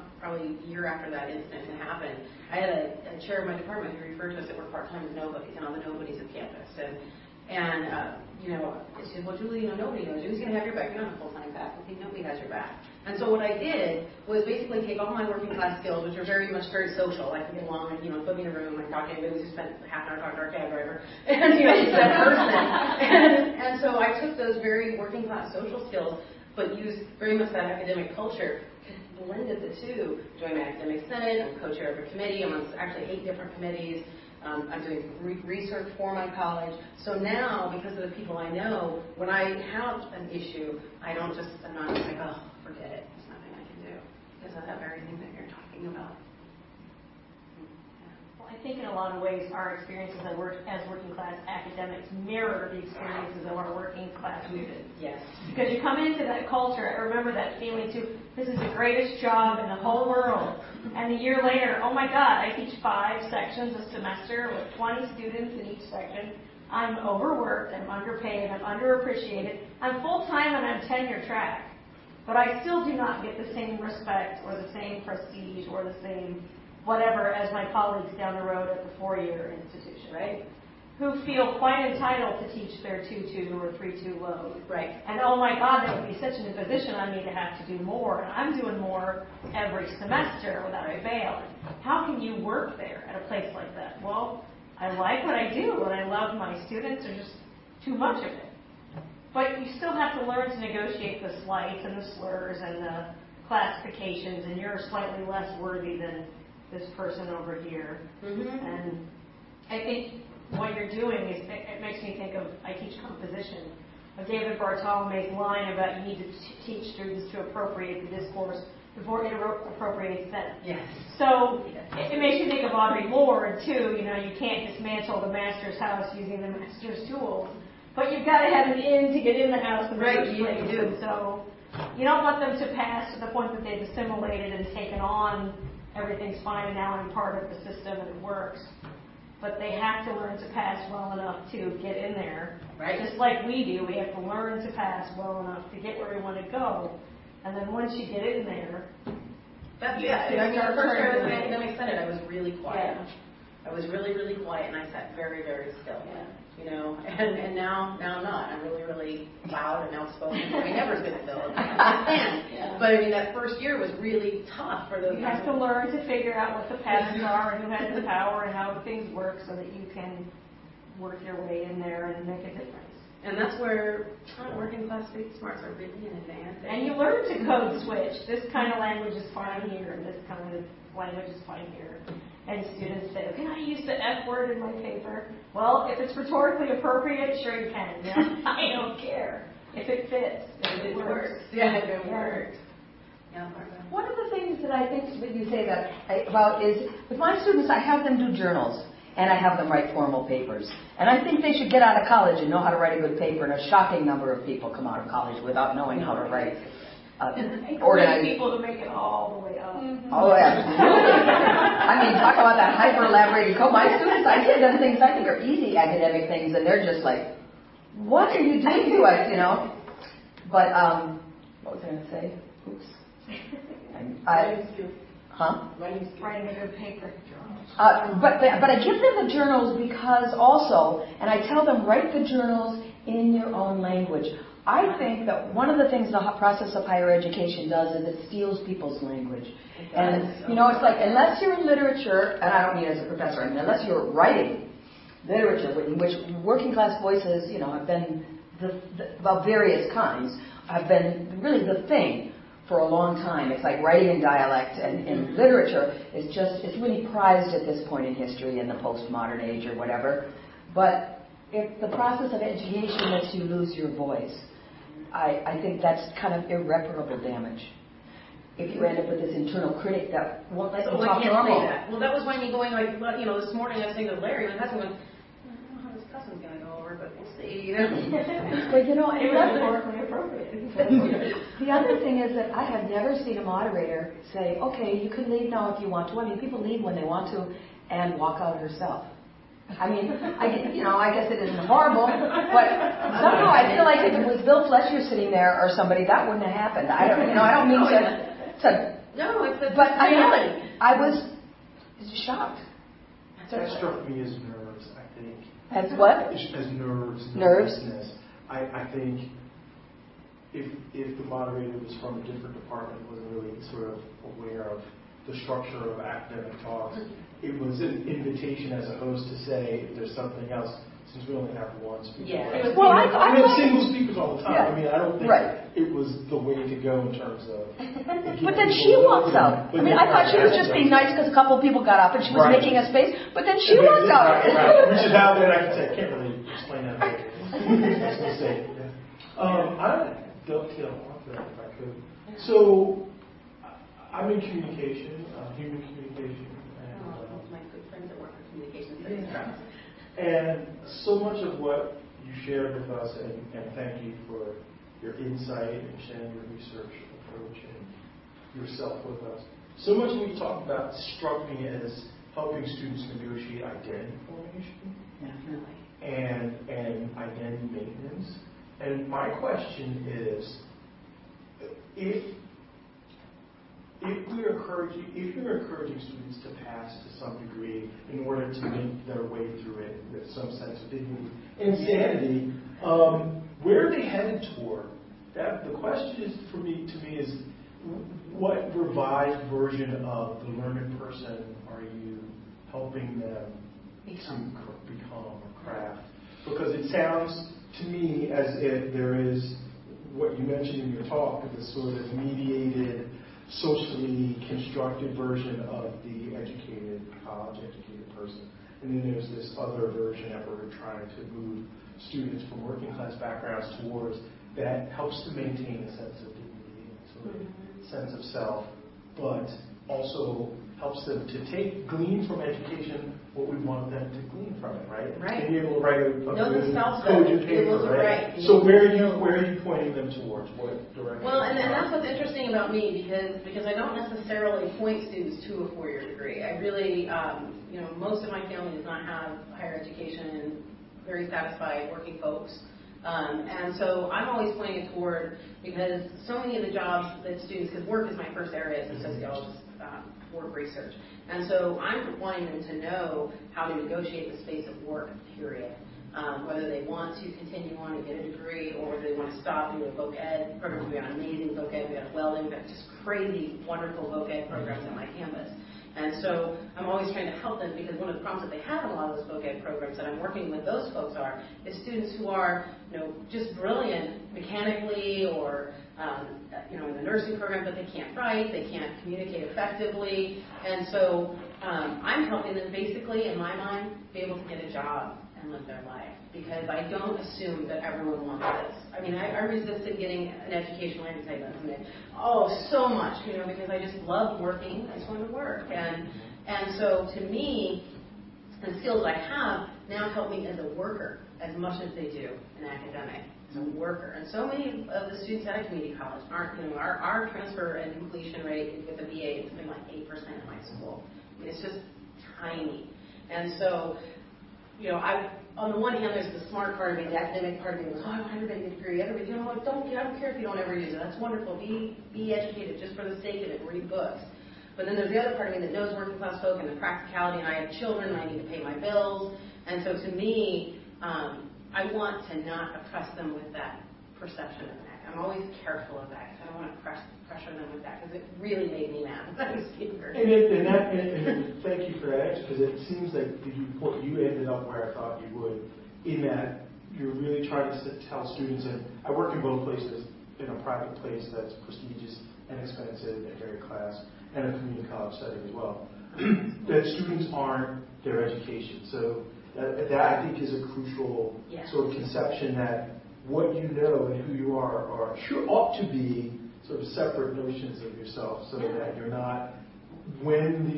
a year after that incident happened, I had a chair of my department who referred to us that we're part-time as nobodies, and all the nobodies of campus. And you know, she said, well, Julie, you know, nobody knows you. Who's going to have your back? You're not a full-time faculty. Nobody has your back. And so what I did was basically take all my working class skills, which are very social. I can get along and, you know, put me in a room and talk to anybody. We just spent half an hour talking to our cab driver. And, you know, just that person. And so I took those very working class social skills, but used very much that academic culture, blended the two. Joined my academic senate. I'm co-chair of a committee. I'm on actually 8 different committees. I'm doing research for my college. So now, because of the people I know, when I have an issue, I'm not just like, oh, forget it. There's nothing I can do. Because of that very thing that you're talking about. Well, I think in a lot of ways, our experiences as working class academics mirror the experiences of our working class students. Yes. Because you come into that culture, I remember that feeling too, this is the greatest job in the whole world. And a year later, oh my God, I teach 5 sections a semester with 20 students in each section. I'm overworked, I'm underpaid, I'm underappreciated. I'm full-time and I'm tenure track. But I still do not get the same respect or the same prestige or the same whatever as my colleagues down the road at the 4-year institution, right? Who feel quite entitled to teach their 2-2 or 3-2 load. Right. And oh my God, that would be such an imposition on me to have to do more. And I'm doing more every semester without fail. How can you work there at a place like that? Well, I like what I do and I love my students. There's just too much of it. But you still have to learn to negotiate the slights and the slurs and the classifications, and you're slightly less worthy than this person over here. Mm-hmm. And I think what you're doing is, it makes me think of, I teach composition, of David Bartolomeo's line about you need to teach students to appropriate the discourse before it appropriates them. Yes. So it makes you think of Audre Lorde too. You know, you can't dismantle the master's house using the master's tools, but you've got to have an in to get in the house in the first place. You do. And so you don't want them to pass to the point that they've assimilated and taken on everything's fine and now I'm part of the system and it works. But they have to learn to pass well enough to get in there. Right. Just like we do, we have to learn to pass well enough to get where we want to go. And then once you get in there, I mean, the first year I was an academic senate, I was really quiet. I was really, really quiet, and I sat very, very still. You know, and now I'm not. I'm really, really loud and outspoken. I never sit still. But I mean, that first year was really tough for those. You have to learn to figure out what the patterns are and who has the power and how things work so that you can work your way in there and make a difference. And that's where working class street smarts are really an advantage. And you learn to code switch. This kind of language is fine here, and this kind of language is fine here. And students say, can I use the F word in my paper? Well, if it's rhetorically appropriate, sure you can. You know? I don't care. If it fits, if it works. Yeah, if it works. Yeah. One of the things that I think that you say about is, with my students, I have them do journals, and I have them write formal papers. And I think they should get out of college and know how to write a good paper, and a shocking number of people come out of college without knowing how to write. Organize people to make it all the way up. Oh, absolutely. I mean, talk about that hyper-elaborated code. My students, I give them things I think are easy academic things, and they're just like, what are you doing to us, you know? But, what was I going to say? Oops. Writing a good paper. But I give them the journals because also, and I tell them, write the journals in your own language. I think that one of the things the process of higher education does is it steals people's language. And, you know, it's like, unless you're in literature, and I don't mean as a professor, I mean, unless you're writing literature, in which working class voices, you know, have been, of various kinds, have been really the thing for a long time. It's like writing in dialect and in literature is just, it's really prized at this point in history in the postmodern age or whatever. But if the process of education lets you lose your voice, I think that's kind of irreparable damage. If you end up with this internal critic that won't let you talk normal. Say that. Well, that was why me going like, you know, this morning I was saying to Larry, my husband went, I don't know how this cousin's going to go over, but we'll see, you know. But you know, it was rhetorically appropriate. The other thing is that I have never seen a moderator say, okay, you can leave now if you want to. I mean, people leave when they want to and walk out herself. I mean, I guess it isn't horrible, but somehow I feel like if it was Bill Fletcher sitting there or somebody, that wouldn't have happened. I don't mean to. No, it's a but I was shocked. That struck me as nerves, I think. As what? As nerves. Nerves. I think if the moderator was from a different department, wasn't really sort of aware of the structure of academic talks, it was an invitation as a host to say, if there's something else, since we only have one speaker. Yeah. Well, I mean, single speakers all the time. Yeah. I mean, I don't think it was the way to go in terms of. But then she walks out. I mean, I thought she was just being nice because a couple of people got up and she was making a space, but then she walked out. Which is how then I can say, I can't really explain that. That's a mistake. I'd dovetail off that if I could. So, I'm in communication, human communication. My good friends that work in communication studies. And so much of what you shared with us, and thank you for your insight and sharing your research approach and yourself with us. So much of what you talked about struck me as helping students negotiate identity formation. Definitely. And identity maintenance. And my question is, if you're encouraging students to pass to some degree in order to make their way through it with some sense of dignity and sanity, where are they headed toward? The question is to me is, what revised version of the learned person are you helping them to become or craft? Because it sounds to me as if there is what you mentioned in your talk, this sort of mediated, socially constructed version of the educated, college-educated person. And then there's this other version that we're trying to move students from working class backgrounds towards that helps to maintain a sense of dignity and sort of sense of self, but also helps them to glean from education what we want them to glean from it, right? Right. And be able to write a cogent paper, right? So where are you pointing them towards? What direction? Well, and that's what's interesting about me because I don't necessarily point students to a four-year degree. I really, most of my family does not have higher education and very satisfied working folks. And so I'm always pointing it toward, because so many of the jobs that students, because work is my first area as a sociologist, work research. And so I'm wanting them to know how to negotiate the space of work, period. Whether they want to continue on and get a degree or whether they want to stop and do a voc ed program. We got amazing voc ed, we got welding, we got just crazy, wonderful voc ed programs on my campus. And so I'm always trying to help them because one of the problems that they have in a lot of those voc ed programs that I'm working with those folks is students who are, just brilliant mechanically or, in the nursing program, but they can't write, they can't communicate effectively. And so I'm helping them basically, in my mind, be able to get a job and live their life because I don't assume that everyone wants this. I mean, I resisted getting an educational anti-document. So much, because I just loved working. I just wanted to work. And so to me, the skills I have now help me as a worker as much as they do an academic, as a worker. And so many of the students at a community college aren't, our transfer and completion rate with a BA is something like 8% in my school. I mean, it's just tiny. And so, on the one hand, there's the smart part of me, the academic part of me goes, I want everybody to get a degree. Everybody, I don't care if you don't ever use it. That's wonderful. Be educated just for the sake of it. Read books. But then there's the other part of me that knows working class folk and the practicality, and I have children, and I need to pay my bills. And so to me, I want to not oppress them with that perception of that. I'm always careful of that because I don't want to pressure them with that because it really made me mad as a speaker. And thank you for that answer because it seems like you ended up where I thought you would in that you're really trying to tell students, and I work in both places, in a private place that's prestigious and expensive and very class, and a community college setting as well, that students aren't their education. So that I think is a crucial sort of conception that what you know and who you are ought to be sort of separate notions of yourself, so that you're not when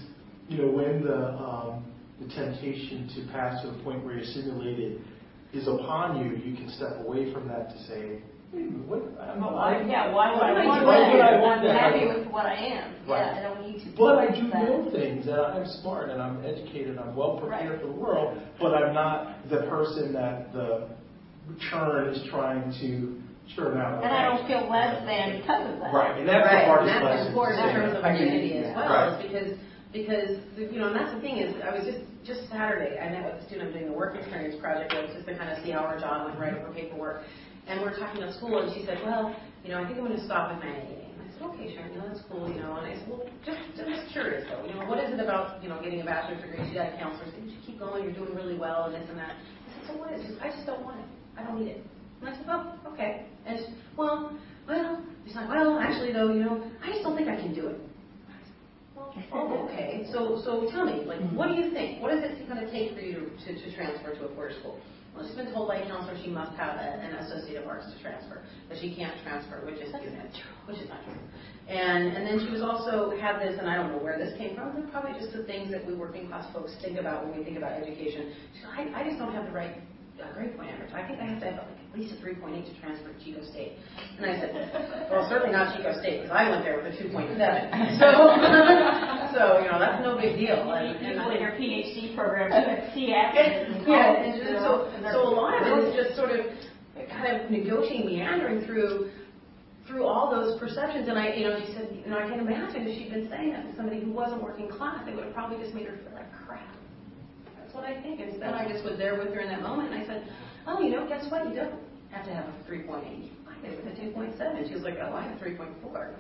the temptation to pass to the point where you're simulated is upon you, you can step away from that to say, what? I'm not lying. Why would I want that? I'm happy with what I am. Right. I don't need to. But I do know things, and I'm smart, and I'm educated, and I'm well prepared for the world, but I'm not the person that the churn is trying to churn out. And I don't feel less than because of that. Right, and that's the hardest lesson. And that's important in terms of identity as well, right. is because and that's the thing is, I was just Saturday, I met with a student I'm doing the work experience project with, just to kind of see how our job went, write over paperwork. And we're talking to school, and she said, well, I think I'm going to stop with my AA. And I said, okay, Sharon, that's cool, And I said, well, just curious, though. What is it about, getting a bachelor's degree? She got a counselor, said, you should keep going, you're doing really well, and this and that. I said, so what is it? I just don't want it. I don't need it. And I said, oh, okay. And she said, well, she's like, well, actually, though, I just don't think I can do it. I said, well, okay. So tell me, what do you think? What is it going to take for you to transfer to a four-year school? Well, she's been told by a counselor she must have an Associate of Arts to transfer, but she can't transfer, which is not true. And then she was also had this, and I don't know where this came from. They're probably just the things that we working class folks think about when we think about education. She said, I just don't have the right grade point average. I think I have to have at least a 3.8 to transfer to Chico State. And I said, well, certainly not Chico State, because I went there with a 2.7. So that's no big deal. And people in your PhD program at CF. So a lot of it is just sort of kind of negotiating, meandering through all those perceptions. And she said, I can imagine if she'd been saying that to somebody who wasn't working class, they would have probably just made her feel like crap. That's what I think. Instead, I just was there with her in that moment, and I said, oh, guess what? You don't have to have a 3.8. I did with a 2.7. She was like, oh, I have 3.4.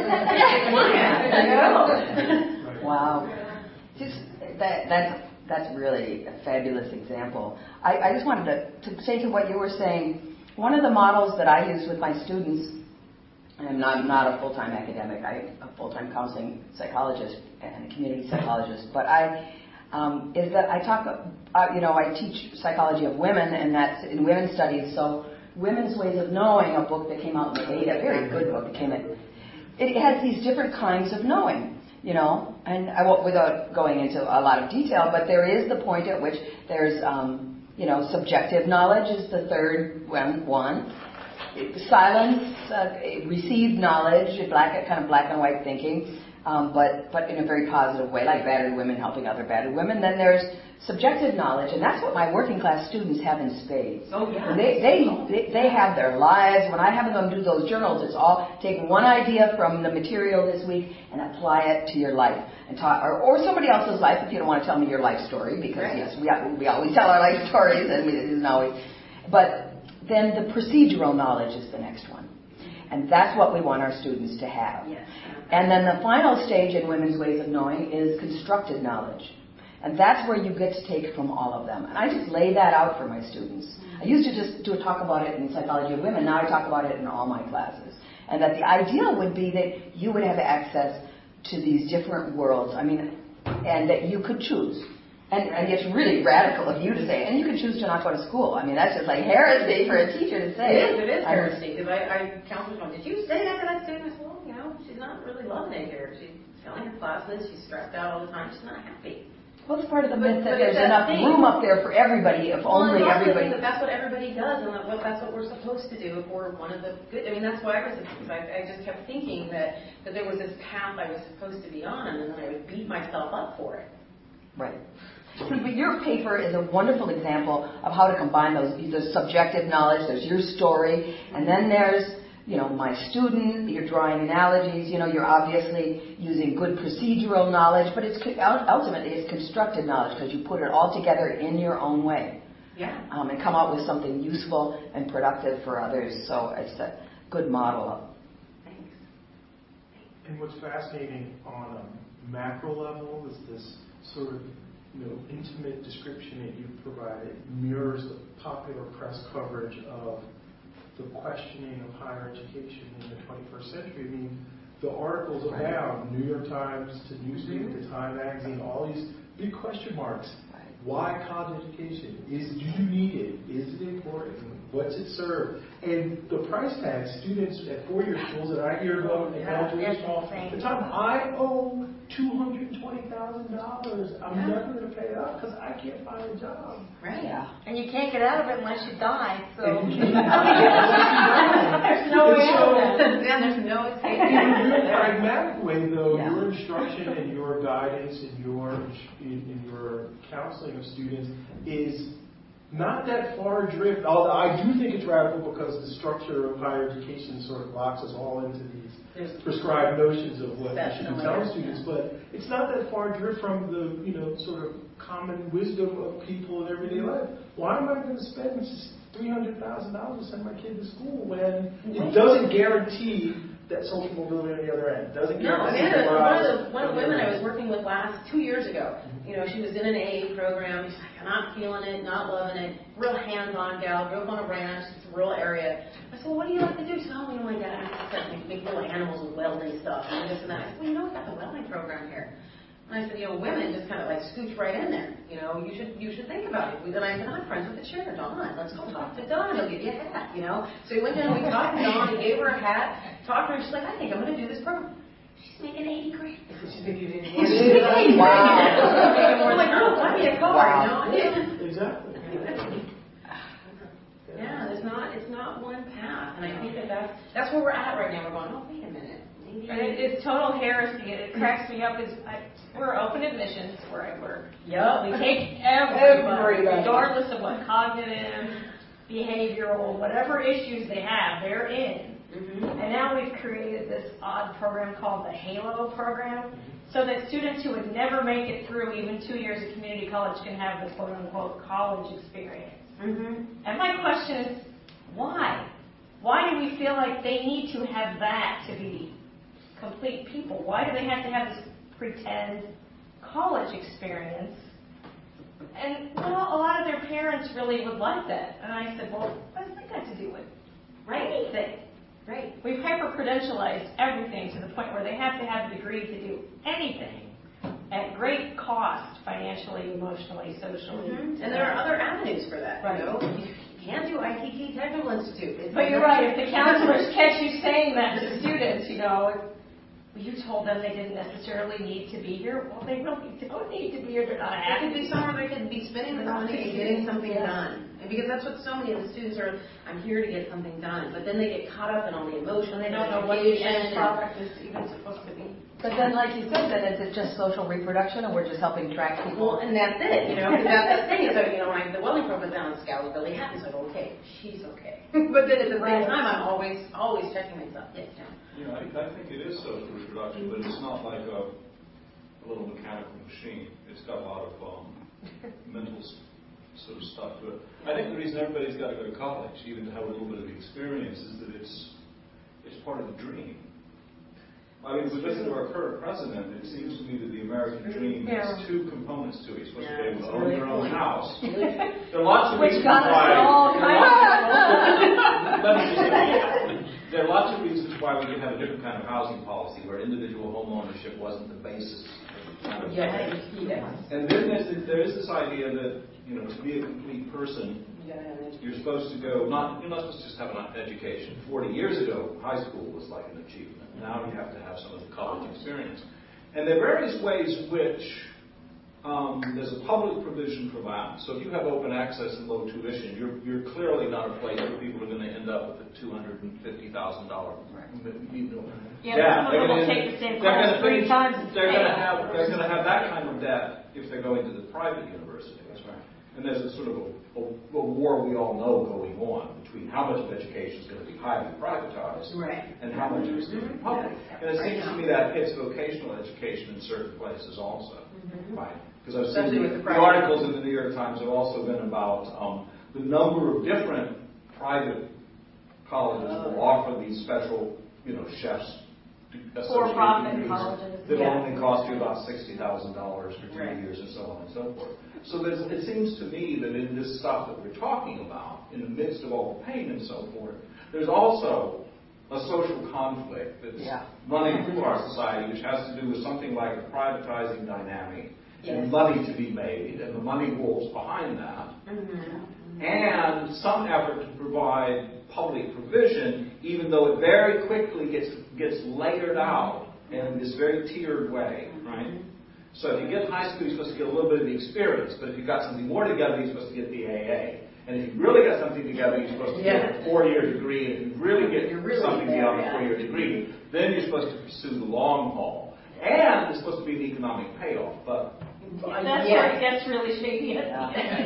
Wow. Just that's really a fabulous example. I just wanted to say to what you were saying, one of the models that I use with my students, and I'm not a full-time academic, I'm a full-time counseling psychologist and a community psychologist, but is that I talk, I teach psychology of women, and that's in women's studies, so Women's Ways of Knowing, a book that came out in the 80s, a very good book that came in, it has these different kinds of knowing, and I won't, without going into a lot of detail, but there is the point at which there's, subjective knowledge is the third one. Silence, received knowledge, kind of black and white thinking. but in a very positive way, like battered women helping other battered women. Then there's subjective knowledge, and that's what my working class students have in spades. Oh, yeah. They have their lives. When I have them do those journals, it's all take one idea from the material this week and apply it to your life, and talk, or somebody else's life if you don't want to tell me your life story, because right. yes, we always tell our life stories, and it isn't always. But then the procedural knowledge is the next one. And that's what we want our students to have. Yes. And then the final stage in women's ways of knowing is constructed knowledge. And that's where you get to take from all of them. And I just lay that out for my students. I used to just talk about it in Psychology of Women. Now I talk about it in all my classes. And that the ideal would be that you would have access to these different worlds. I mean, and that you could choose. And it's really radical of you to say, and you can choose to not go to school. I mean, that's just like heresy for a teacher to say. It is heresy. Because I counseled them. Did you say that to that student? I said, well, you know, she's not really loving it here. She's failing her classes. She's stressed out all the time. She's not happy. Well, it's part of the myth that there's enough room up there for everybody, if only everybody. That's what everybody does, and that's what we're supposed to do if we're one of the good. I mean, that's why I just kept thinking that there was this path I was supposed to be on, and then I would beat myself up for it. Right. But your paper is a wonderful example of how to combine those. There's subjective knowledge, there's your story, and then there's, you know, my student, you're drawing analogies, you know, you're obviously using good procedural knowledge, but it's ultimately it's constructed knowledge because you put it all together in your own way. Yeah. And come out with something useful and productive for others. So it's a good model. Thanks. And what's fascinating on a macro level is this sort of, you know, intimate description that you've provided mirrors the popular press coverage of the questioning of higher education in the 21st century. I mean, the articles abound, New York Times to Newsweek to Time Magazine, all these big question marks. Why college education? Do you need it? Is it important? What's it serve? And the price tag, students at four-year schools that I hear about in graduation hall, the time I owe $220,000. I'm never going to pay it off because I can't find a job. Right. Yeah. And you can't get out of it unless you die. So And you can't get out of it. There's no way out of that. Yeah, there's no escape. In a real pragmatic way, though, your instruction and your guidance and your counseling of students is not that far adrift. Although I do think it's radical because the structure of higher education sort of locks us all into these prescribed notions of what we should be telling students. But it's not that far adrift from the, you know, sort of common wisdom of people in everyday life. Why am I going to spend $300,000 to send my kid to school when it doesn't guarantee that social mobility on the other end? Doesn't guarantee one of the women I was working with 2 years ago, you know, she was in an AA program. She's like, I'm not feeling it, not loving it. Real hands-on gal, grew up on a ranch, it's a rural area. I said, well, what do you like to do? She said, oh, you know, my dad makes big little animals with welding stuff and this and that. I said, well, you know, we've got the welding program here. And I said, you know, women just kind of like scooch right in there. You know, you should think about it. And I said, I'm friends with the chair, Dawn. Let's go talk to Dawn. He'll give you a hat, you know. So we went down, we talked to Dawn. He gave her a hat, talked to her, and she's like, I think I'm going to do this program. She's making $80,000. She's making $80,000. Wow. I'm like, oh, buy me a car, you know. Yeah. Exactly. Yeah, it's not one path, and I think that's where we're at right now. We're going, oh, wait a minute. And it's total heresy, and it cracks me up. We're open admissions where I work. Yep. We take everybody, regardless of what cognitive, behavioral, whatever issues they have, they're in. Mm-hmm. And now we've created this odd program called the HALO program, so that students who would never make it through even 2 years of community college can have the quote-unquote college experience. Mm-hmm. And my question is, why? Why do we feel like they need to have that to be complete people? Why do they have to have this pretend college experience? And, well, a lot of their parents really would like that. And I said, well, what does that got to do with anything? Right. We've hyper-credentialized everything to the point where they have to have a degree to do anything at great cost, financially, emotionally, socially. Mm-hmm. And there are other avenues for that. Right. You know? You can't do ITT Technical Institute. But you're right. If the counselors catch you saying that to students, you know, you told them they didn't necessarily need to be here. Well, they really don't need to be here. They're not happy. They could be somewhere they could be spending the money and getting something done. And because that's what so many of the students are, I'm here to get something done, but then they get caught up in all the emotion. They don't know what the end product is even supposed to be. But then, like you said, then is it just social reproduction, or we're just helping track people? Well, and that's it, because that's the thing. So, when the welding pro goes down on scale with Billy Hatton's like, okay, she's okay. But then at the same time, I'm always checking myself. Yes, John. I think it is social reproduction, but it's not like a little mechanical machine. It's got a lot of mental sort of stuff to it. I think the reason everybody's got to go to college, even to have a little bit of experience, is that it's part of the dream. I mean, if we listen to our current president, it seems to me that the American dream has two components to it. You're supposed to be able to own your own house. There are lots of reasons why. There are lots of reasons why we could have a different kind of housing policy where individual home ownership wasn't the basis. Yes. And then there is this idea that to be a complete person, you're supposed to go. You're not supposed to just have an education. 40 years ago, high school was like an achievement. Now you have to have some of the college experience. And there are various ways in which there's a public provision for that. So if you have open access and low tuition, you're clearly not a place where people are going to end up with a $250,000. Yeah, some of them will take the same class 3 times. They're going to have that kind of debt if they're going to the private universities. And there's a sort of a war we all know going on between how much of education is going to be highly privatized and how much is going to be public. And it seems to me that hits vocational education in certain places also. Right? Because I've seen the articles in the New York Times have also been about the number of different private colleges will offer these special, chefs for-profit colleges that only cost you about $60,000 for 2 years and so on and so forth. So it seems to me that in this stuff that we're talking about, in the midst of all the pain and so forth, there's also a social conflict that's running through our society, which has to do with something like a privatizing dynamic and money to be made, and the money wolves behind that, and some effort to provide public provision, even though it very quickly gets layered out in this very tiered way, right? So if you get high school, you're supposed to get a little bit of the experience, but if you've got something more together, you're supposed to get the AA. And if you've really got something together, you're supposed to get a 4-year degree, and if you really get something beyond the 4-year degree, then you're supposed to pursue the long haul. And there's supposed to be an economic payoff, but that's where it gets really shaky at the end.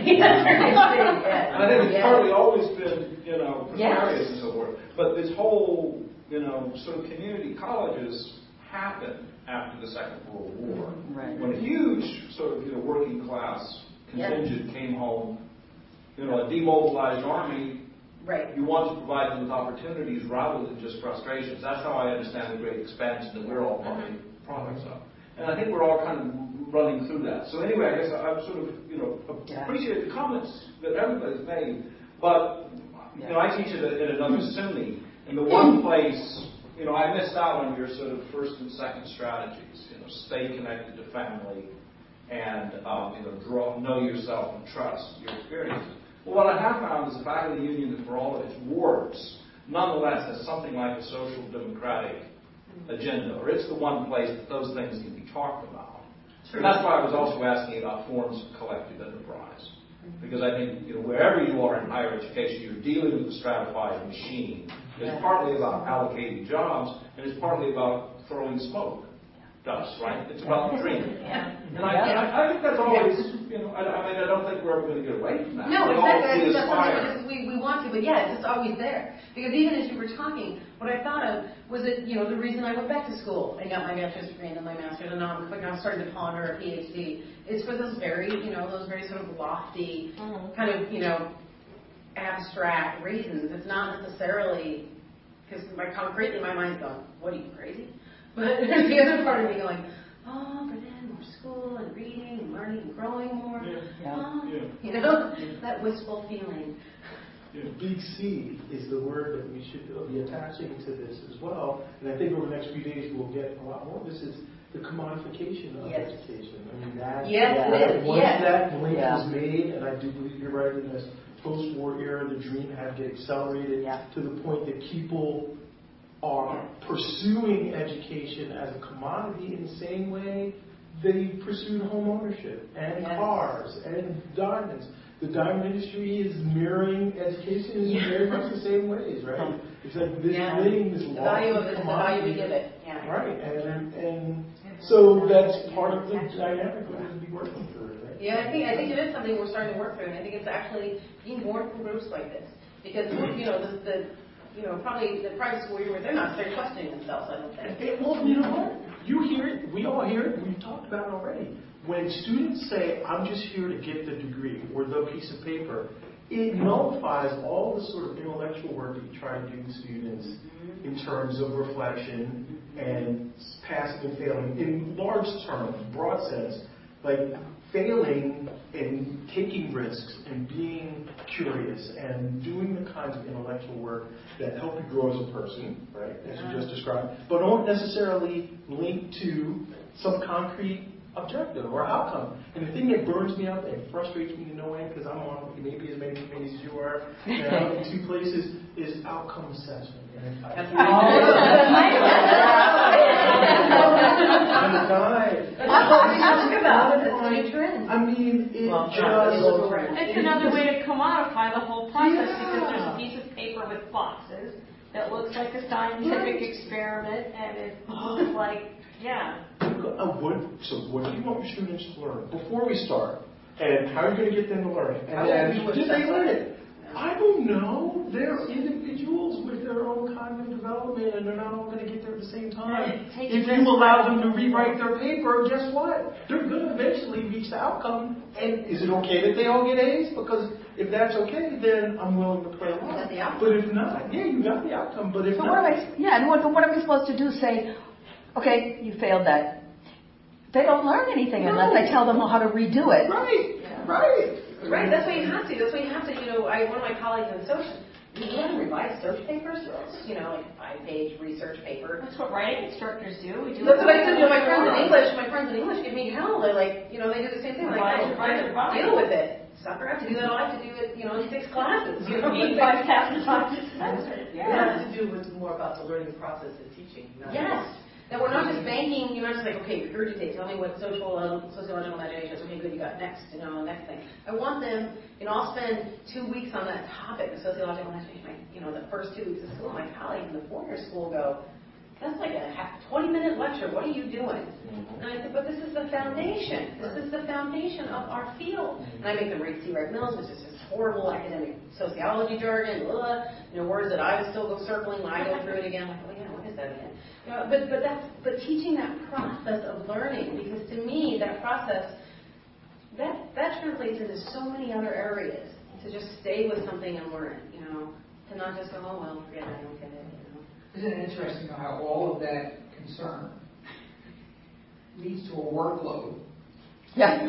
And I think it's partly always been, precarious and so forth. But this whole, sort of community colleges happened after the Second World War, when a huge sort of, working class contingent came home, a demobilized army. You want to provide them with opportunities rather than just frustrations. That's how I understand the great expansion that we're all probably products of. And I think we're all kind of running through that. So anyway, I guess I sort of, appreciate the comments that everybody's made. But, I teach in another SUNY, and the one place, I missed out on your sort of first and second strategies. Stay connected to family and, know yourself and trust your experiences. Well, what I have found is the faculty union, that for all of its warts, nonetheless has something like a social democratic agenda, or it's the one place that those things can be talked about. And that's why I was also asking about forms of collective enterprise. Because I think, wherever you are in higher education, you're dealing with a stratified machine. It's partly about allocating jobs, and it's partly about throwing smoke dust, right? It's about the dream. And I think that's always, I don't think we're ever going to get away from that. No, exactly. That's something we want to, but it's just always there. Because even as you were talking, what I thought of was that, the reason I went back to school and got my bachelor's degree and then my master's, and now I'm starting to ponder a PhD, is for those very, those very sort of lofty, kind of, abstract reasons. It's not necessarily, because concretely my mind's going, what are you, crazy? But there's the other part of me going, but then more school and reading and learning and growing more. That wistful feeling. Big C is the word that we should be attaching to this as well. And I think over the next few days we'll get a lot more. This is the commodification of education. I mean, once that link was made, and I do believe you're right, in this post-war era, the dream had to get accelerated to the point that people are pursuing education as a commodity in the same way they pursued home ownership and cars and diamonds. the diamond industry is mirroring education in very much the same ways, right? It's like this thing, this the value of it is the value we give it. Yeah. Right, and so that's part of the dynamic we have to be working through, right? Yeah, I think it is something we're starting to work through, and I think it's actually being born from groups like this. Because, probably the private school you're with, they're not very questioning themselves, I don't think. Well, you know what? You hear it, we all hear it, we've talked about it already. When students say, I'm just here to get the degree or the piece of paper, it nullifies all the sort of intellectual work that you try to do with students in terms of reflection and passing and failing in large terms, broad sense, like failing and taking risks and being curious and doing the kinds of intellectual work that help you grow as a person, right, as you just described, but don't necessarily link to some concrete objective or outcome. And the thing that burns me up and frustrates me to no end, because I'm on maybe as many committees as you are now in two places, is outcome assessment. That's I mean, it's another way to commodify the whole process because there's a piece of paper with boxes that looks like a scientific experiment and it looks like, So what do you want your students to learn before we start? And how are you going to get them to learn it? And did they learn it? I don't know. They're individuals with their own cognitive development, and they're not all going to get there at the same time. If you allow them to rewrite their paper, guess what? They're going to eventually reach the outcome. And is it okay that they all get A's? Because if that's okay, then I'm willing to play along. But if not, you got the outcome. But if not, what am I supposed to do? Say, okay, you failed that. They don't learn anything unless I tell them how to redo it. Right, that's what you have to. That's what you have to. One of my colleagues in social, we learn to revise search papers. Like a 5-page research paper. That's what writing instructors do. We do. That's what I said. My friends in English give me hell. They're like, they do the same thing. Like, deal with it. Sucker, I have to do that. I have to do it. In 6 classes. 5,000 times a semester. It has to do with more about the learning process of teaching. Yes. That we're not just banking, you're not just like, okay, regurgitate, tell me what sociological imagination is. Okay, good, you got next thing. I want them, I'll spend 2 weeks on that topic of sociological imagination. The first 2 weeks of school, my colleagues in the 4-year school go, that's like a 20-minute lecture, what are you doing? And I said, but this is the foundation. This is the foundation of our field. And I make them read C. Wright Mills, which is just horrible academic sociology jargon, words that I would still go circling when I go through it again. Like, what is that again? But teaching that process of learning, because to me that process that translates into so many other areas. To just stay with something and learn it, to not just go, oh well, forget it, I don't get it. Isn't it interesting how all of that concern leads to a workload? Yeah.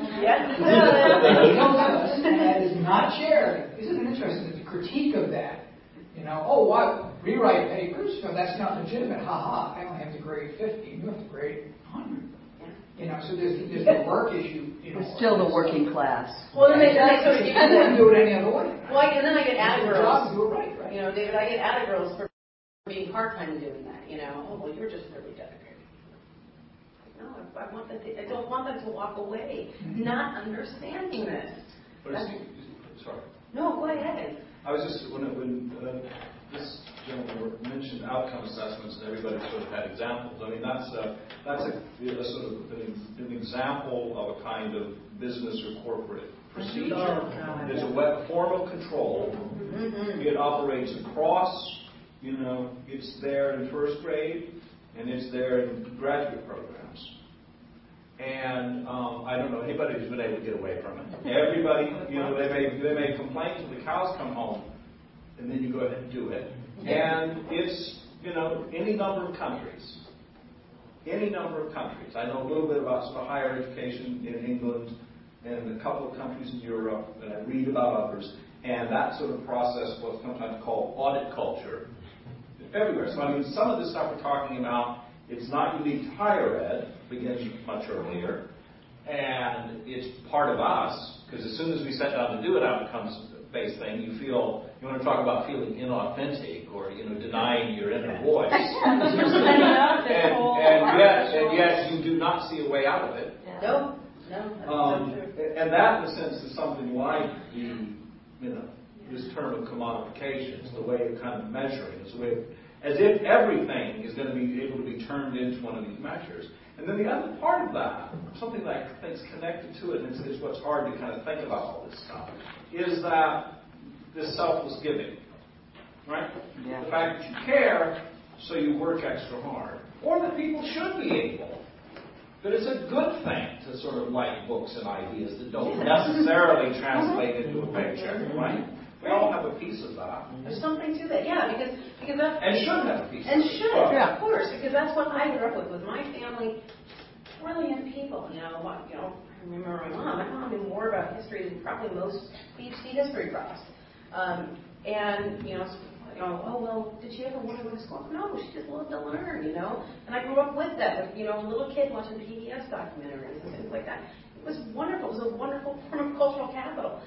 And that is not shared. Isn't it interesting that the critique of that? What? Rewrite papers? No, that's not legitimate. I only have to grade 50. You have to grade 100. So there's the work issue. We're still the working class. Well, then they sort of give you that. Do it any other way. Well, and then I get added girls. Do it right. David, I get added girls for being part-time and doing that. You're just really dedicated. No, I don't want them to walk away not understanding this. Sorry. No, go ahead. I was just, when this gentleman mentioned outcome assessments and everybody sort of had examples, I mean, that's a sort of an example of a kind of business or corporate procedure. There's a form of control. It operates across, it's there in first grade and it's there in graduate programs. And I don't know anybody who's been able to get away from it. Everybody, they may complain till the cows come home, and then you go ahead and do it. And it's, any number of countries. Any number of countries. I know a little bit about sort of higher education in England and a couple of countries in Europe, and I read about others. And that sort of process was sometimes called audit culture everywhere. So I mean, some of the stuff we're talking about, it's not unique to higher ed, begins much earlier, and it's part of us, because as soon as we sit down to do it, outcomes-based thing, you want to talk about feeling inauthentic or, denying your inner voice. and yet you do not see a way out of it. No. No, that's so true. And that, in a sense, is something like this term of commodification. It's the way of kind of measuring. It's the way of, as if everything is going to be able to be turned into one of these measures. And then the other part of that, something that I think is connected to it, and it's what's hard to kind of think about all this stuff, is that this selfless giving, right? Yeah. The fact that you care, so you work extra hard. Or that people should be able. That it's a good thing to sort of like books and ideas that don't necessarily translate into a picture, right? We all have a piece of that. There's something to that, yeah, because that's... And should have a piece And of it. should, of course, because that's what I grew up with my family. Brilliant people, I remember my mom knew more about history than probably most PhD history profs. Oh, well, did she ever want to go to school? No, she just loved to learn, And I grew up with that, with, a little kid watching PBS documentaries and things like that. It was wonderful. It was a wonderful form of cultural capital.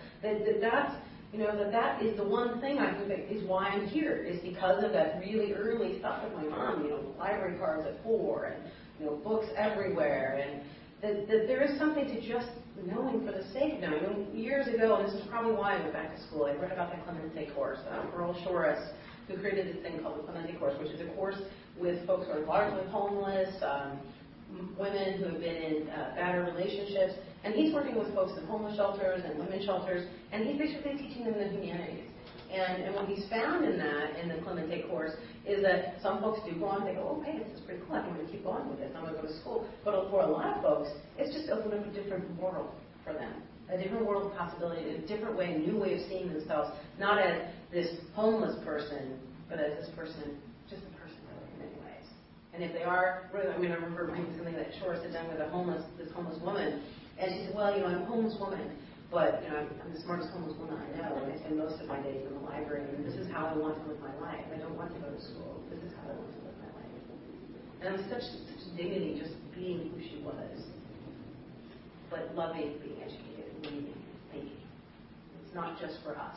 That is the one thing I think that is why I'm here, is because of that really early stuff with my mom, library cards at 4 and, books everywhere. And that there is something to just knowing for the sake of knowing. Years ago, and this is probably why I went back to school, I read about the Clemente course. Earl Shores, who created this thing called the Clemente course, which is a course with folks who are largely homeless, women who have been in battered relationships, and he's working with folks in homeless shelters and women's shelters, and he's basically teaching them the humanities. And what he's found in the Clemente course, is that some folks do go on and they go, oh, hey, this is pretty cool, I'm going to keep going with this, I'm going to go to school. But for a lot of folks, it's just opened up a different world for them, a different world of possibility, a different way, a new way of seeing themselves, not as this homeless person, but as this person, just a person in many ways. And if they are, I remember reading something that Shores had done with this homeless woman, and she said, well, I'm a homeless woman, but I'm the smartest homeless woman I know, and I spend most of my days in the library, and this is how I want to live my life. I don't want to go to school. This is how I want to live my life. And it was such dignity just being who she was, but loving being educated and reading and thinking. It's not just for us.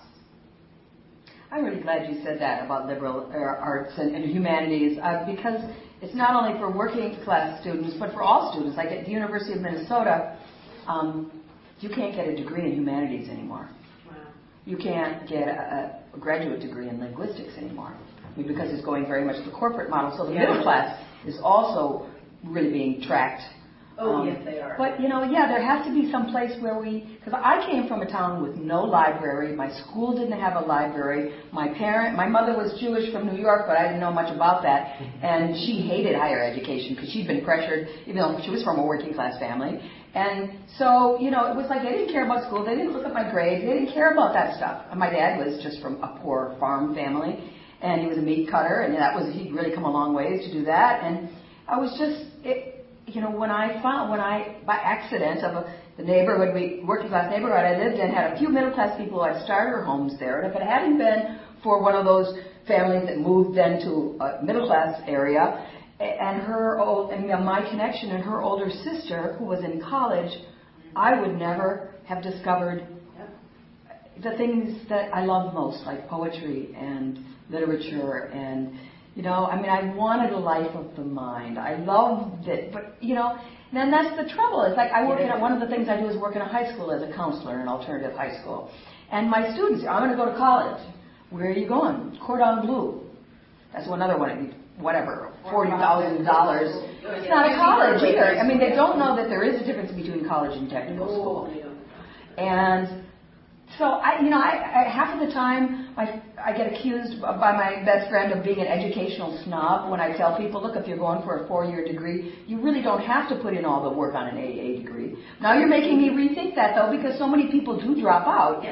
I'm really glad you said that about liberal arts and humanities, because it's not only for working class students, but for all students. Like at the University of Minnesota, you can't get a degree in humanities anymore. Wow. You can't get a graduate degree in linguistics anymore, because it's going very much the corporate model. So the middle class is also really being tracked. Oh, yes, they are. But, there has to be some place where because I came from a town with no library. My school didn't have a library. My mother was Jewish from New York, but I didn't know much about that. And she hated higher education because she'd been pressured, even though she was from a working class family. And so, it was like they didn't care about school. They didn't look at my grades. They didn't care about that stuff. And my dad was just from a poor farm family, and he was a meat cutter, and he'd really come a long ways to do that. And I was just, when I by accident of the neighborhood, working class neighborhood I lived in, had a few middle class people who had starter homes there, and if it hadn't been for one of those families that moved then to a middle class area, and my connection and her older sister who was in college, I would never have discovered the things that I love most, like poetry and literature and I wanted a life of the mind. I loved it, but then that's the trouble. It's like one of the things I do is work in a high school as a counselor in an alternative high school. And my students, I'm going to go to college. Where are you going? Cordon Bleu. That's another one. Whatever, $40,000. It's not a college either. They don't know that there is a difference between college and technical school. And so I half of the time I get accused by my best friend of being an educational snob when I tell people, look, if you're going for a 4-year degree, you really don't have to put in all the work on an AA degree. Now you're making me rethink that though, because so many people do drop out.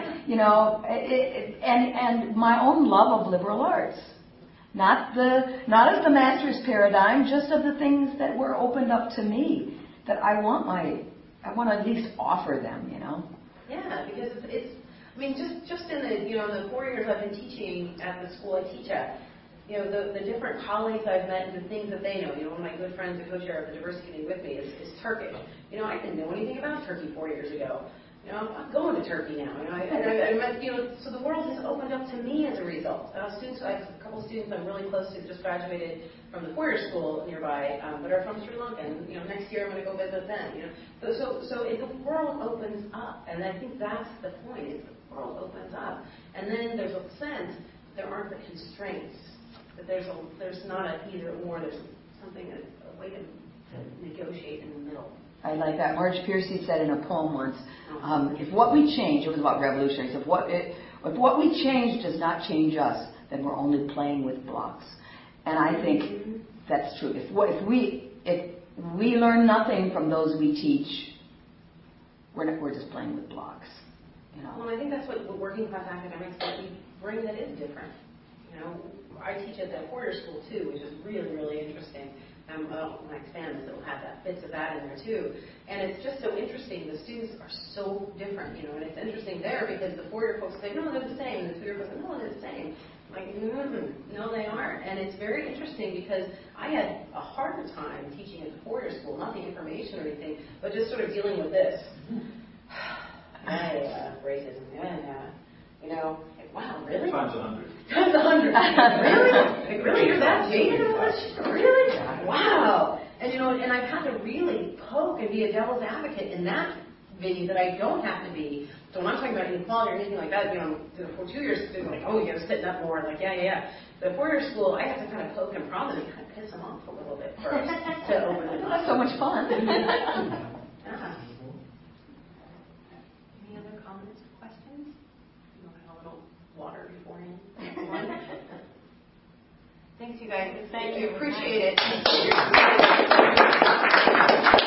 And my own love of liberal arts. Not as the master's paradigm, just of the things that were opened up to me that I want to at least offer them, Yeah, because it's just in the 4 years I've been teaching at the school I teach at, the different colleagues I've met and the things that they know. One of my good friends, the co-chair of the diversity committee with me, is Turkish. I didn't know anything about Turkey 4 years ago. I'm going to Turkey now. So the world has opened up to me as a result. I have a couple students I'm really close to just graduated from the Foyer School nearby, but are from Sri Lanka, and next year I'm going to go visit them. So the world opens up, and I think that's the point. Is the world opens up, and then there's a sense there aren't the constraints. That there's not an either or. There's something, a way to negotiate in the middle. I like that. Marge Piercy said in a poem once, if what we change, it was about revolutionaries, if what we change does not change us, then we're only playing with blocks. And I think that's true. If we learn nothing from those we teach, we're just playing with blocks. Well, I think that's what the working class academics that we bring that is different. I teach at the Foyer School too, which is really, really interesting. When I expand this, it'll have bits of that in there too. And it's just so interesting. The students are so different, and it's interesting there because the Foyer folks say, no, they're the same. And the Tutor folks say, no, they're the same. I'm like, no, they aren't. And it's very interesting because I had a harder time teaching at the Foyer School, not the information or anything, but just sort of dealing with this. Racism, wow, really? Times 100. Times 100. Really? Really? You're that jaded? Really? Wow. And and I've had to really poke and be a devil's advocate in that venue that I don't have to be. So when I'm talking about inequality or anything like that, for 2 years, they're like, oh, you got to sit up more. Like, yeah. The Foyer School, I have to kind of poke and prod them and kind of piss them off a little bit first to open them up. That's so much fun. Yeah. Any other comments or questions? You want to have a little water beforehand? Thanks, you guys. Thank you. Appreciate it.